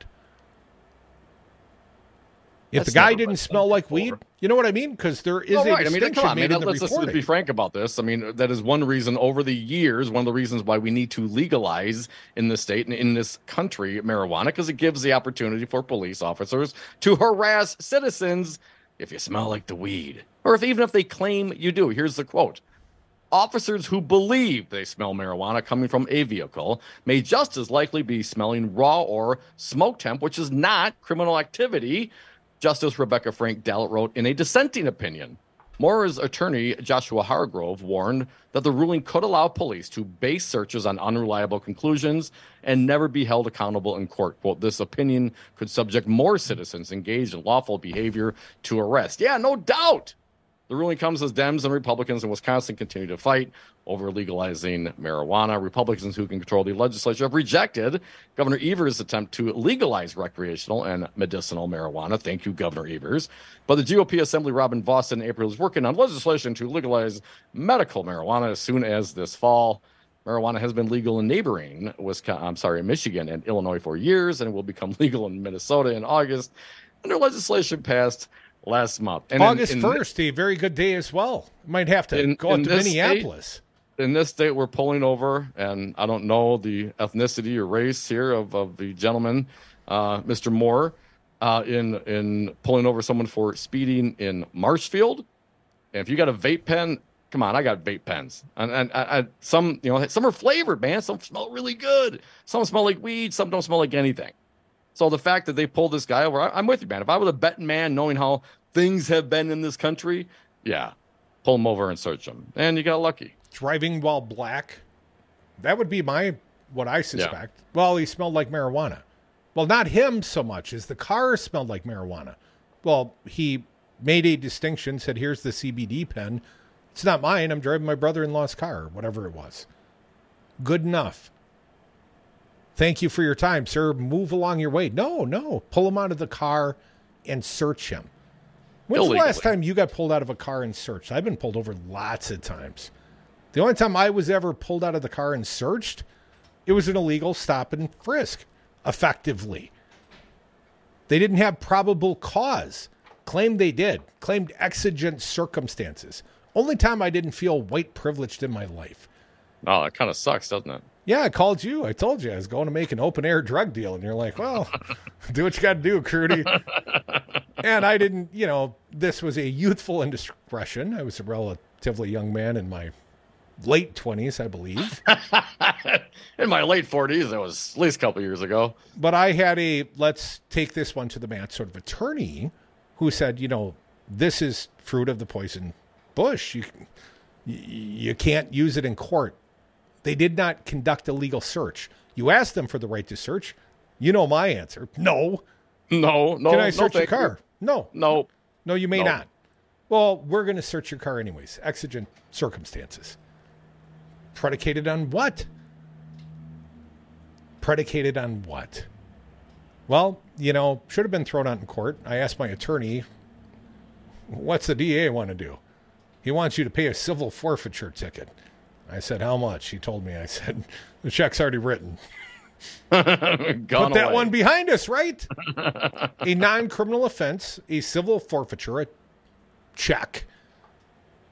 S15: If
S16: That's
S15: the guy
S16: never
S15: didn't
S16: been
S15: smell
S16: done
S15: like
S16: before.
S15: weed, you know what I mean? Because there is
S16: Oh,
S15: a
S16: right. I mean,
S15: distinction
S16: come on,
S15: made
S16: man.
S15: in the
S16: Let's, let's
S15: reporting.
S16: be frank about this. I mean, that is one reason over the years, one of the reasons why we need to legalize in the state and in this country marijuana, because it gives the opportunity for police officers to harass citizens if you smell like the weed, or if even if they claim you do. Here's the quote. Officers who believe they smell marijuana coming from a vehicle may just as likely be smelling raw or smoke temp, which is not criminal activity, Justice Rebecca Frank Dallett wrote in a dissenting opinion. Moore's attorney, Joshua Hargrove, warned that the ruling could allow police to base searches on unreliable conclusions and never be held accountable in court. Quote, this opinion could subject more citizens engaged in lawful behavior to arrest. Yeah, no doubt. The ruling comes as Dems and Republicans in Wisconsin continue to fight over legalizing marijuana. Republicans who can control the legislature have rejected Governor Evers' attempt to legalize recreational and medicinal marijuana. Thank you, Governor Evers. But the G O P Assembly Robin Vos in April is working on legislation to legalize medical marijuana as soon as this fall. Marijuana has been legal in neighboring Wisconsin, I'm sorry, Michigan and Illinois for years, and it will become legal in Minnesota in August. Under legislation passed last month. And
S15: August
S16: in, in
S15: first, a very good day as well. Might have to
S16: in,
S15: go out
S16: in
S15: to
S16: this
S15: Minneapolis.
S16: State, in this state, we're pulling over, and I don't know the ethnicity or race here of, of the gentleman, uh, Mister Moore, uh, in in pulling over someone for speeding in Marshfield. And if you got a vape pen, come on, I got vape pens, and and I, I, some you know some are flavored, man. Some smell really good. Some smell like weed. Some don't smell like anything. So the fact that they pulled this guy over, I, I'm with you, man. If I was a betting man, knowing how things have been in this country, yeah, pull him over and search him. And you got lucky.
S15: Driving while black, that would be my, what I suspect. Yeah. Well, he smelled like marijuana. Well, not him so much as the car smelled like marijuana. Well, he made a distinction, said, here's the C B D pen. It's not mine. I'm driving my brother-in-law's car, or whatever it was. Good enough. Thank you for your time, sir. Move along your way. No, no. Pull him out of the car and search him. When's Illegally. the last time you got pulled out of a car and searched? I've been pulled over lots of times. The only time I was ever pulled out of the car and searched, it was an illegal stop and frisk, effectively. They didn't have probable cause. Claimed they did. Claimed exigent circumstances. Only time I didn't feel white privileged in my life.
S16: Oh, it kind of sucks, doesn't it?
S15: Yeah, I called you. I told you I was going to make an open-air drug deal. And you're like, well, do what you got to do, Crudy. And I didn't, you know, this was a youthful indiscretion. I was a relatively young man in my late twenties, I believe.
S16: In my late forties, that was at least a couple years ago.
S15: But I had a, let's take this one to the mat sort of attorney who said, you know, this is fruit of the poison bush. You, you can't use it in court. They did not conduct a legal search. You asked them for the right to search. You know my answer. No.
S16: No, no.
S15: Can I search
S16: no,
S15: your car?
S16: You.
S15: No.
S16: No.
S15: No, you may
S16: no.
S15: not. Well, we're going to search your car anyways. Exigent circumstances. Predicated on what? Predicated on what? Well, you know, should have been thrown out in court. I asked my attorney, what's the D A want to do? He wants you to pay a civil forfeiture ticket. I said, how much? He told me. I said, the check's already written. Put that
S16: away.
S15: one behind us, right? A non-criminal offense, a civil forfeiture, a check,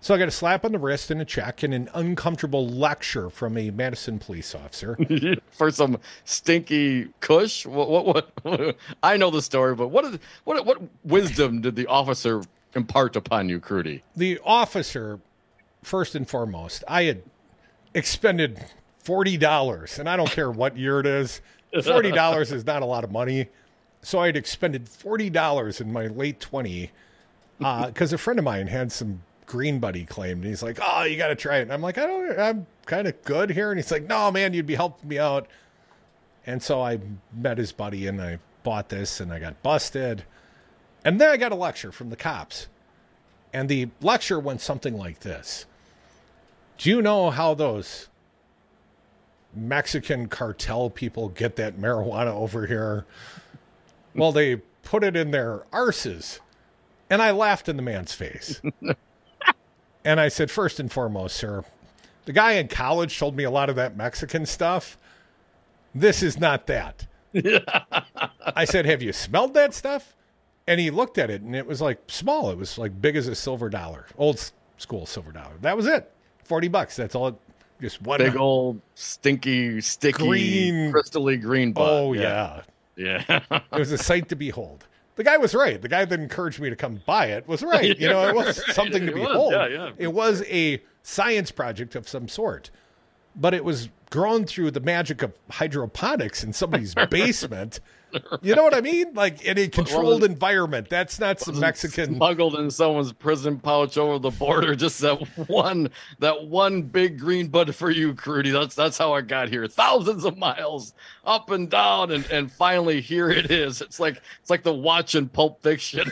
S15: So I got a slap on the wrist and a check and an uncomfortable lecture from a Madison police officer.
S16: For some stinky kush? What, what, what, what? I know the story, but what, is, what, what wisdom did the officer impart upon you, Crudy?
S15: The officer, first and foremost, I had expended forty dollars, and I don't care what year it is. forty dollars is not a lot of money. So I had expended forty dollars in my late twenties because uh, a friend of mine had some Green Buddy claimed. And he's like, oh, you got to try it. And I'm like, I don't, I'm kind of good here. And he's like, no, man, you'd be helping me out. And so I met his buddy and I bought this and I got busted. And then I got a lecture from the cops. And the lecture went something like this. Do you know how those Mexican cartel people get that marijuana over here? Well, they put it in their arses. And I laughed in the man's face. And I said, first and foremost, sir, the guy in college told me a lot of that Mexican stuff. This is not that. I said, have you smelled that stuff? And he looked at it, and it was like small. It was like big as a silver dollar, old school silver dollar. That was it. forty bucks. That's all. It, just one.
S16: Big old stinky, sticky, green, crystally green bud.
S15: Oh, yeah.
S16: Yeah.
S15: yeah. It was a sight to behold. The guy was right. The guy that encouraged me to come buy it was right. You know, it was something to
S16: it
S15: behold.
S16: Was, yeah, yeah.
S15: It was a science project of some sort. But it was grown through the magic of hydroponics in somebody's basement. You know what I mean? Like in a controlled well, environment. That's not some Mexican
S16: smuggled in someone's prison pouch over the border. Just that one, that one big green bud for you, Crudy. That's that's how I got here. Thousands of miles up and down, and, and finally here it is. It's like it's like the watch in Pulp Fiction.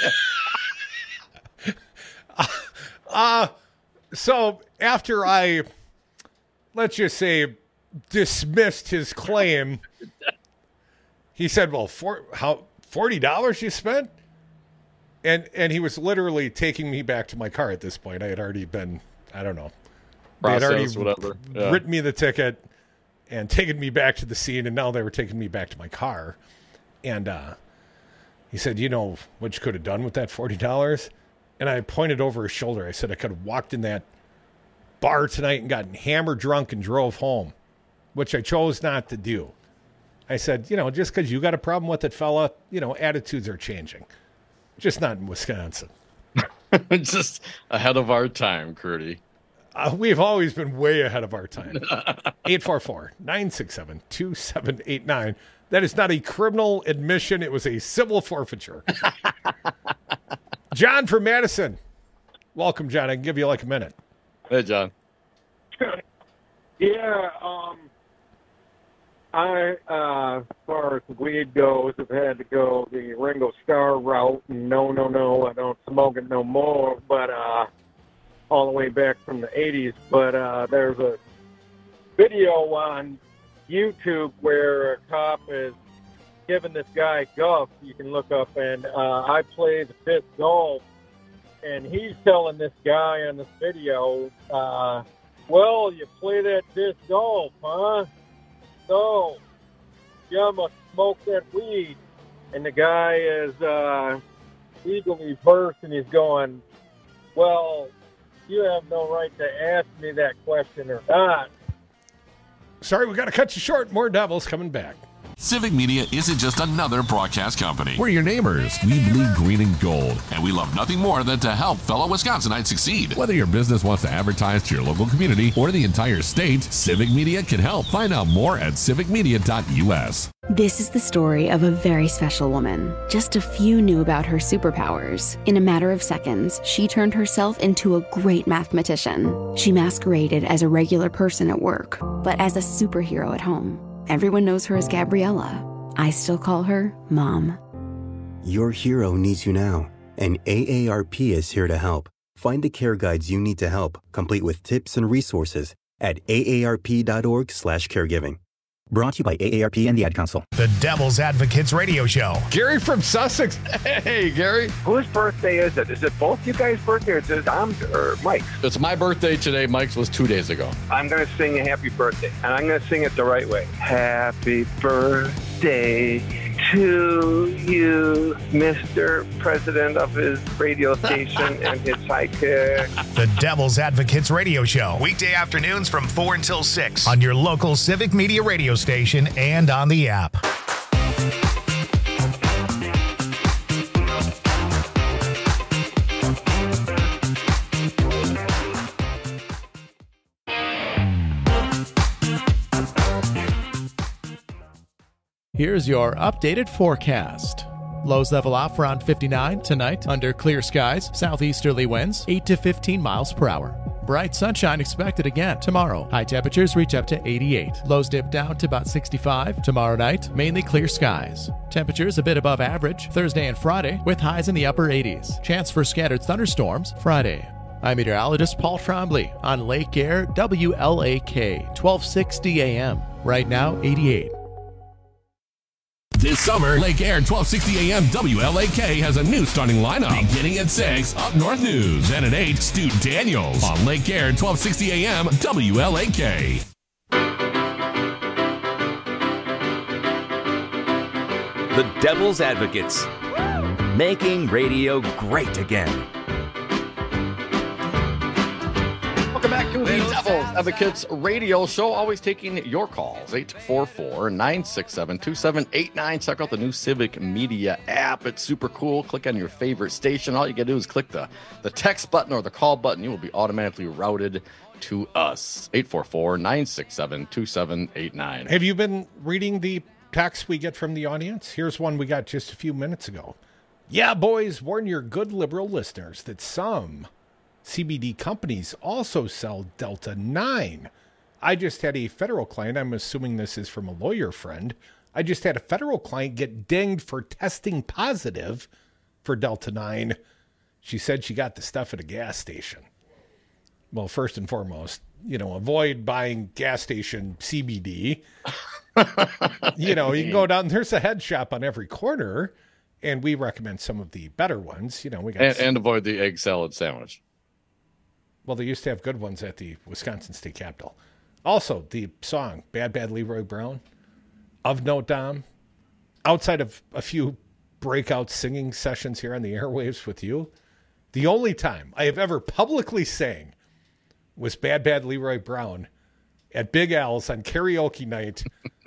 S15: uh, uh so after I, let's just say, dismissed his claim. He said, well, for, how forty dollars you spent? And and he was literally taking me back to my car at this point. I had already been, I don't know. They had already
S16: whatever. Yeah.
S15: written me the ticket and taken me back to the scene, and now they were taking me back to my car. And uh, he said, you know what you could have done with that forty dollars? And I pointed over his shoulder. I said, I could have walked in that bar tonight and gotten hammered drunk and drove home, which I chose not to do. I said, you know, just because you got a problem with it, fella, you know, attitudes are changing. Just not in Wisconsin.
S16: Just ahead of our time, Crudy.
S15: Uh, we've always been way ahead of our time. eight four four, nine six seven, two seven eight nine. That is not a criminal admission. It was a civil forfeiture. John from Madison. Welcome, John. I can give you like a minute.
S16: Hey, John.
S8: Yeah, um, I, uh, as far as weed goes, have had to go the Ringo Starr route. And no, no, no, I don't smoke it no more. But uh, all the way back from the eighties. But uh, there's a video on YouTube where a cop is giving this guy guff. You can look up, and uh, I play the disc golf, and he's telling this guy on this video, uh, "Well, you play that disc golf, huh? So, you must smoke that weed." And the guy is uh, eagerly versed, and he's going, "Well, you have no right to ask me that question or not."
S15: Sorry, we got to cut you short. More Devils coming back.
S21: Civic Media isn't just another broadcast company. We're your neighbors. We bleed green and gold. And we love nothing more than to help fellow Wisconsinites succeed. Whether your business wants to advertise to your local community or the entire state, Civic Media can help. Find out more at civic media dot u s.
S9: This is the story of a very special woman. Just a few knew about her superpowers. In a matter of seconds, she turned herself into a great mathematician. She masqueraded as a regular person at work, but as a superhero at home. Everyone knows her as Gabriella. I still call her Mom.
S10: Your hero needs you now, and A A R P is here to help. Find the care guides you need to help, complete with tips and resources at A A R P dot org slash caregiving. Brought to you by A A R P and the Ad Council.
S1: The Devil's Advocates Radio Show.
S15: Gary from Sussex.
S16: Hey, Gary.
S11: Whose birthday is it? Is it both you guys' birthday or is it Tom or Mike's?
S16: It's my birthday today. Mike's was two days ago.
S11: I'm going to sing a happy birthday, and I'm going to sing it the right way. Happy birthday
S13: to you, Mister President of his radio station and his sidekick.
S1: The Devil's Advocates Radio Show, weekday afternoons from four until six on your local Civic Media radio station and on the app.
S23: Here's your updated forecast. Lows level off around fifty-nine tonight under clear skies, southeasterly winds eight to fifteen miles per hour. Bright sunshine expected again tomorrow. High temperatures reach up to eighty-eight. Lows dip down to about sixty-five. Tomorrow night, mainly clear skies. Temperatures a bit above average Thursday and Friday with highs in the upper eighties. Chance for scattered thunderstorms Friday. I'm meteorologist Paul Trombley on Lake Air W L A K, twelve sixty A M. Right now, eighty-eight.
S21: This summer, Lake Air twelve sixty A M W L A K has a new starting lineup. Beginning at six, Up North News. And at eight, Stu Daniels. On Lake Air twelve sixty A M W L A K.
S12: The Devil's Advocates. Making radio great again.
S16: Welcome back to the Devil's Advocates radio show. Always taking your calls. eight four four, nine six seven, two seven eight nine. Check out the new Civic Media app. It's super cool. Click on your favorite station. All you got to do is click the, the text button or the call button. You will be automatically routed to us. eight four four, nine six seven, two seven eight nine.
S15: Have you been reading the texts we get from the audience? Here's one we got just a few minutes ago. Yeah, boys, warn your good liberal listeners that some C B D companies also sell Delta nine. I just had a federal client, I'm assuming this is from a lawyer friend, I just had a federal client get dinged for testing positive for Delta nine. She said she got the stuff at a gas station. Well, first and foremost, you know, avoid buying gas station C B D. You know, you can go down, there's a head shop on every corner, and we recommend some of the better ones. You know, we got
S16: And, and avoid the egg salad sandwich.
S15: Well, they used to have good ones at the Wisconsin State Capitol. Also, the song, Bad Bad Leroy Brown, of note, Dom, outside of a few breakout singing sessions here on the airwaves with you, the only time I have ever publicly sang was Bad Bad Leroy Brown at Big Al's on karaoke night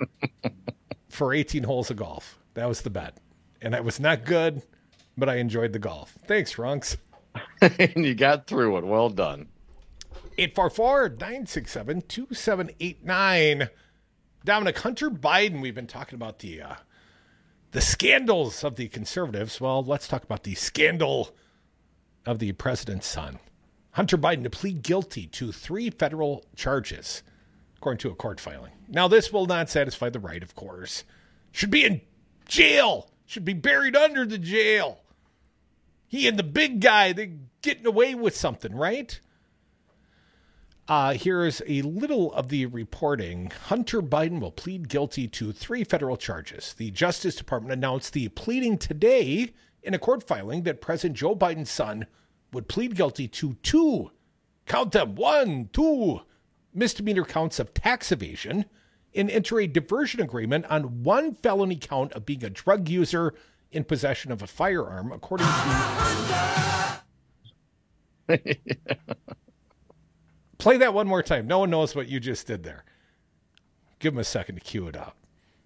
S15: for eighteen holes of golf. That was the bet. And I was not good, but I enjoyed the golf. Thanks, Runks.
S16: And you got through it. Well done.
S15: eight four four, nine six seven, two seven eight nine. Dominic, Hunter Biden, we've been talking about the uh, the scandals of the conservatives. Well, let's talk about the scandal of the president's son. Hunter Biden to plead guilty to three federal charges, according to a court filing. Now, this will not satisfy the right, of course. Should be in jail. Should be buried under the jail. He and the big guy, they're getting away with something, right? Uh, here is a little of the reporting. Hunter Biden will plead guilty to three federal charges. The Justice Department announced the pleading today in a court filing that President Joe Biden's son would plead guilty to two, count them, one, two, misdemeanor counts of tax evasion and enter a diversion agreement on one felony count of being a drug user in possession of a firearm, according to... Play that one more time. No one knows what you just did there. Give him a second to cue it up.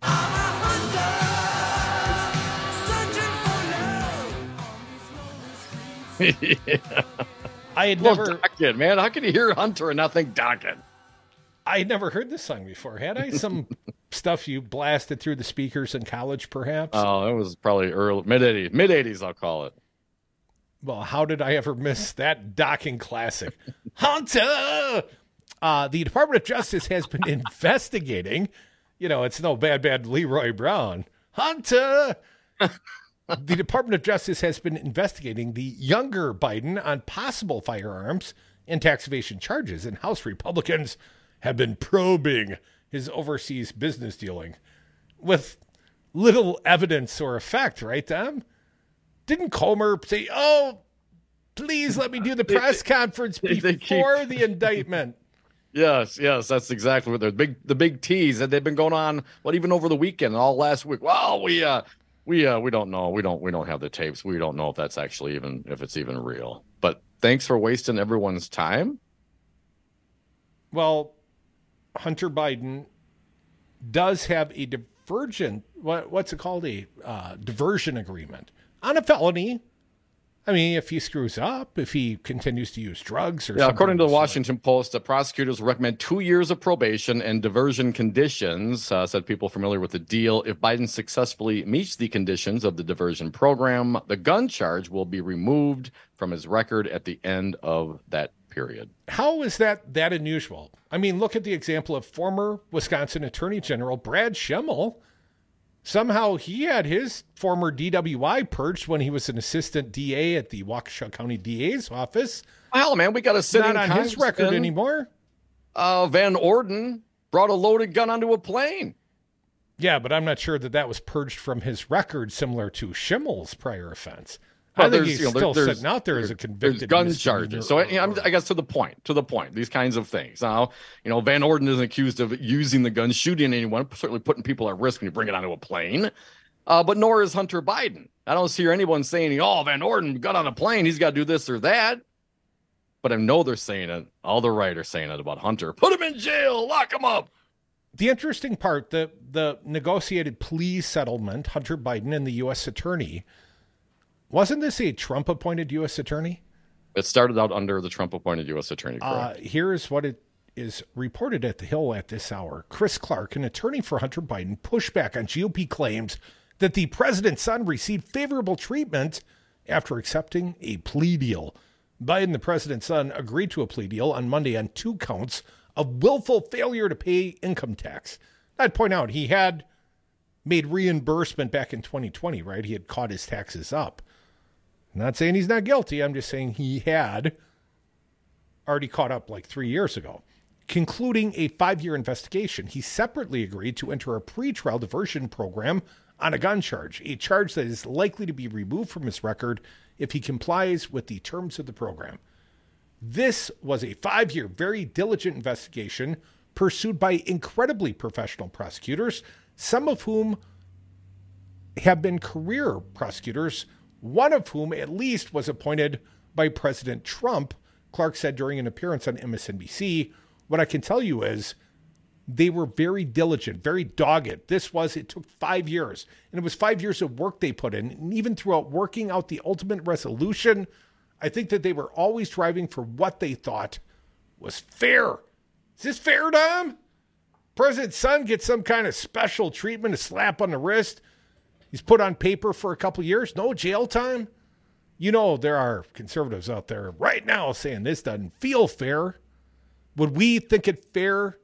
S16: Yeah.
S15: I had
S16: Well,
S15: never...
S16: Dokken, man. How can you hear Hunter and not think Dokken?
S15: I had never heard this song before. Had I? Some stuff you blasted through the speakers in college, perhaps?
S16: Oh, it was probably early, mid-eighties. Mid-eighties, I'll call it.
S15: Well, how did I ever miss that docking classic? Hunter! Uh, the Department of Justice has been investigating. You know, it's no bad, bad Leroy Brown. Hunter! The Department of Justice has been investigating the younger Biden on possible firearms and tax evasion charges, and House Republicans have been probing his overseas business dealing with little evidence or effect, right, Tom? Didn't Comer say, oh, please let me do the press conference before the indictment?
S16: Yes, yes, that's exactly what they're big. The big tease that they've been going on. What even over the weekend, all last week. Well, we uh, We uh we don't know. We don't we don't have the tapes. We don't know if that's actually even if it's even real. But thanks for wasting everyone's time.
S15: Well, Hunter Biden does have a divergent, what, what's it called? A uh, diversion agreement on a felony. I mean, if he screws up, if he continues to use drugs or
S16: yeah,
S15: something.
S16: According to the Washington Post, the prosecutors recommend two years of probation and diversion conditions, uh, said people familiar with the deal. If Biden successfully meets the conditions of the diversion program, the gun charge will be removed from his record at the end of that period.
S15: How is that that unusual? I mean, look at the example of former Wisconsin Attorney General Brad Schimmel. Somehow he had his former D W I purged when he was an assistant D A at the Waukesha County D A's office.
S16: Hell, man, we got a sitting
S15: Not on his record anymore.
S16: Uh, Van Orden brought a loaded gun onto a plane.
S15: Yeah, but I'm not sure that that was purged from his record, similar to Schimmel's prior offense.
S16: Well,
S15: I think
S16: there's,
S15: he's
S16: you know,
S15: still
S16: there's,
S15: sitting out there as a convicted
S16: gun
S15: misdemeanor
S16: charges. So I, I'm, I guess to the point, to the point, these kinds of things. Now, you know, Van Orden isn't accused of using the gun, shooting anyone, certainly putting people at risk when you bring it onto a plane. Uh, but nor is Hunter Biden. I don't hear anyone saying, oh, Van Orden got on a plane, he's got to do this or that. But I know they're saying it. All the right are saying it about Hunter. Put him in jail, lock him up.
S15: The interesting part, the the negotiated plea settlement, Hunter Biden and the U S attorney, wasn't this a Trump-appointed U S attorney?
S16: It started out under the Trump-appointed U S attorney, correct?
S15: Uh, here's what it is reported at the Hill at this hour. Chris Clark, an attorney for Hunter Biden, pushed back on G O P claims that the president's son received favorable treatment after accepting a plea deal. Biden, the president's son, agreed to a plea deal on Monday on two counts of willful failure to pay income tax. I'd point out he had made reimbursement back in twenty twenty, right? He had caught his taxes up. I'm not saying he's not guilty. I'm just saying he had already caught up like three years ago. Concluding a five-year investigation, he separately agreed to enter a pretrial diversion program on a gun charge, a charge that is likely to be removed from his record if he complies with the terms of the program. This was a five-year, very diligent investigation pursued by incredibly professional prosecutors, some of whom have been career prosecutors, one of whom at least was appointed by President Trump, Clark said during an appearance on M S N B C. What I can tell you is they were very diligent, very dogged. This was, it took five years, and it was five years of work they put in. And even throughout working out the ultimate resolution, I think that they were always driving for what they thought was fair. Is this fair, Dom? President's son gets some kind of special treatment, a slap on the wrist. He's put on paper for a couple years, no jail time. You know, there are conservatives out there right now saying this doesn't feel fair. Would we think it fair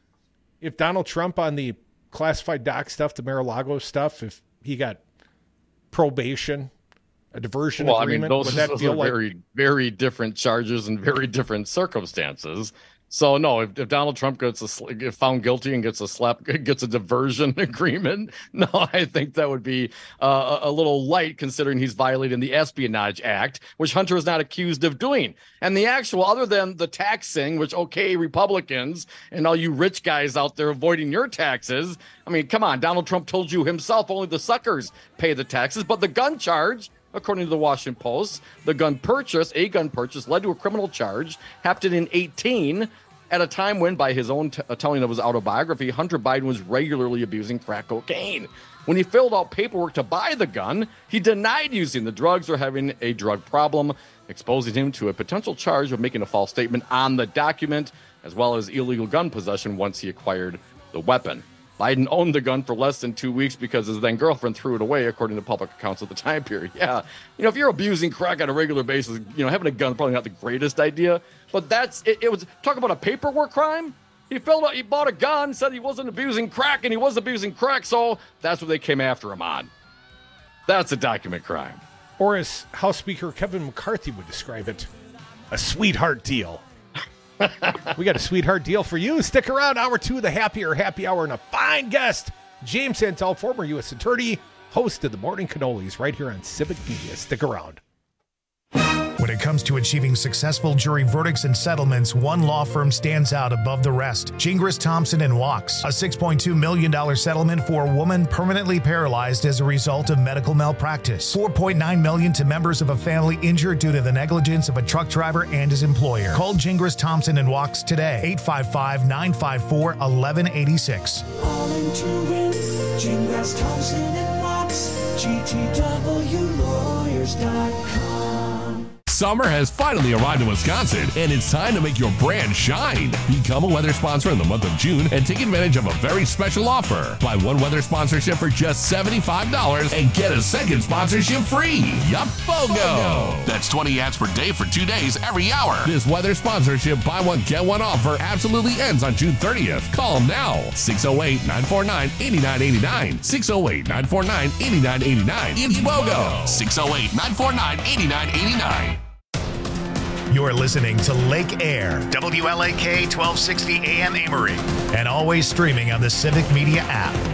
S15: if Donald Trump on the classified doc stuff, the Mar-a-Lago stuff, if he got probation, a diversion
S16: well,
S15: agreement,
S16: I mean, those,
S15: would that
S16: those
S15: feel
S16: are
S15: like
S16: very, very different charges and very different circumstances. So no, if, if Donald Trump gets a, get found guilty and gets a slap, gets a diversion agreement, no, I think that would be uh, a little light considering he's violating the Espionage Act, which Hunter is not accused of doing. And the actual, other than the taxing, which, okay, Republicans and all you rich guys out there avoiding your taxes. I mean, come on, Donald Trump told you himself only the suckers pay the taxes, but the gun charge, according to the Washington Post, the gun purchase, a gun purchase, led to a criminal charge, happened in eighteen, at a time when, by his own t- telling of his autobiography, Hunter Biden was regularly abusing crack cocaine. When he filled out paperwork to buy the gun, he denied using the drugs or having a drug problem, exposing him to a potential charge of making a false statement on the document, as well as illegal gun possession once he acquired the weapon. Biden owned the gun for less than two weeks because his then girlfriend threw it away, according to public accounts of the time period. Yeah, you know, if you're abusing crack on a regular basis, you know, having a gun is probably not the greatest idea. But that's it. It was talk about a paperwork crime. He filled out, he bought a gun, said he wasn't abusing crack, and he was abusing crack, so that's what they came after him on. That's a document crime.
S15: Or as House Speaker Kevin McCarthy would describe it, a sweetheart deal. We got a sweetheart deal for you. Stick around. Hour two of the Happier Happy Hour and a fine guest, James Santel, former U S attorney, host of the Morning Cannolis right here on Civic Media. Stick around.
S1: When when it comes to achieving successful jury verdicts and settlements, one law firm stands out above the rest. Gingras, Thompson and Wachs. A six point two million dollars settlement for a woman permanently paralyzed as a result of medical malpractice. four point nine million dollars to members of a family injured due to the negligence of a truck driver and his employer. Call Gingras, Thompson and Wachs today. eight five five, nine five four, one one eight six.
S7: All in to win. Gingras, Thompson and Wachs. G T W lawyers dot com.
S21: Summer has finally arrived in Wisconsin, and it's time to make your brand shine. Become a weather sponsor in the month of June and take advantage of a very special offer. Buy one weather sponsorship for just seventy-five dollars and get a second sponsorship free. Yup, BOGO! That's twenty ads per day for two days every hour. This weather sponsorship buy one, get one offer absolutely ends on June thirtieth. Call now. six oh eight, nine four nine, eight nine eight nine. six oh eight, nine four nine, eight nine eight nine. It's BOGO! six oh eight, nine four nine, eight nine eight nine.
S1: You're listening to Lake Air, W L A K twelve sixty A M Amory, and always streaming on the Civic Media app.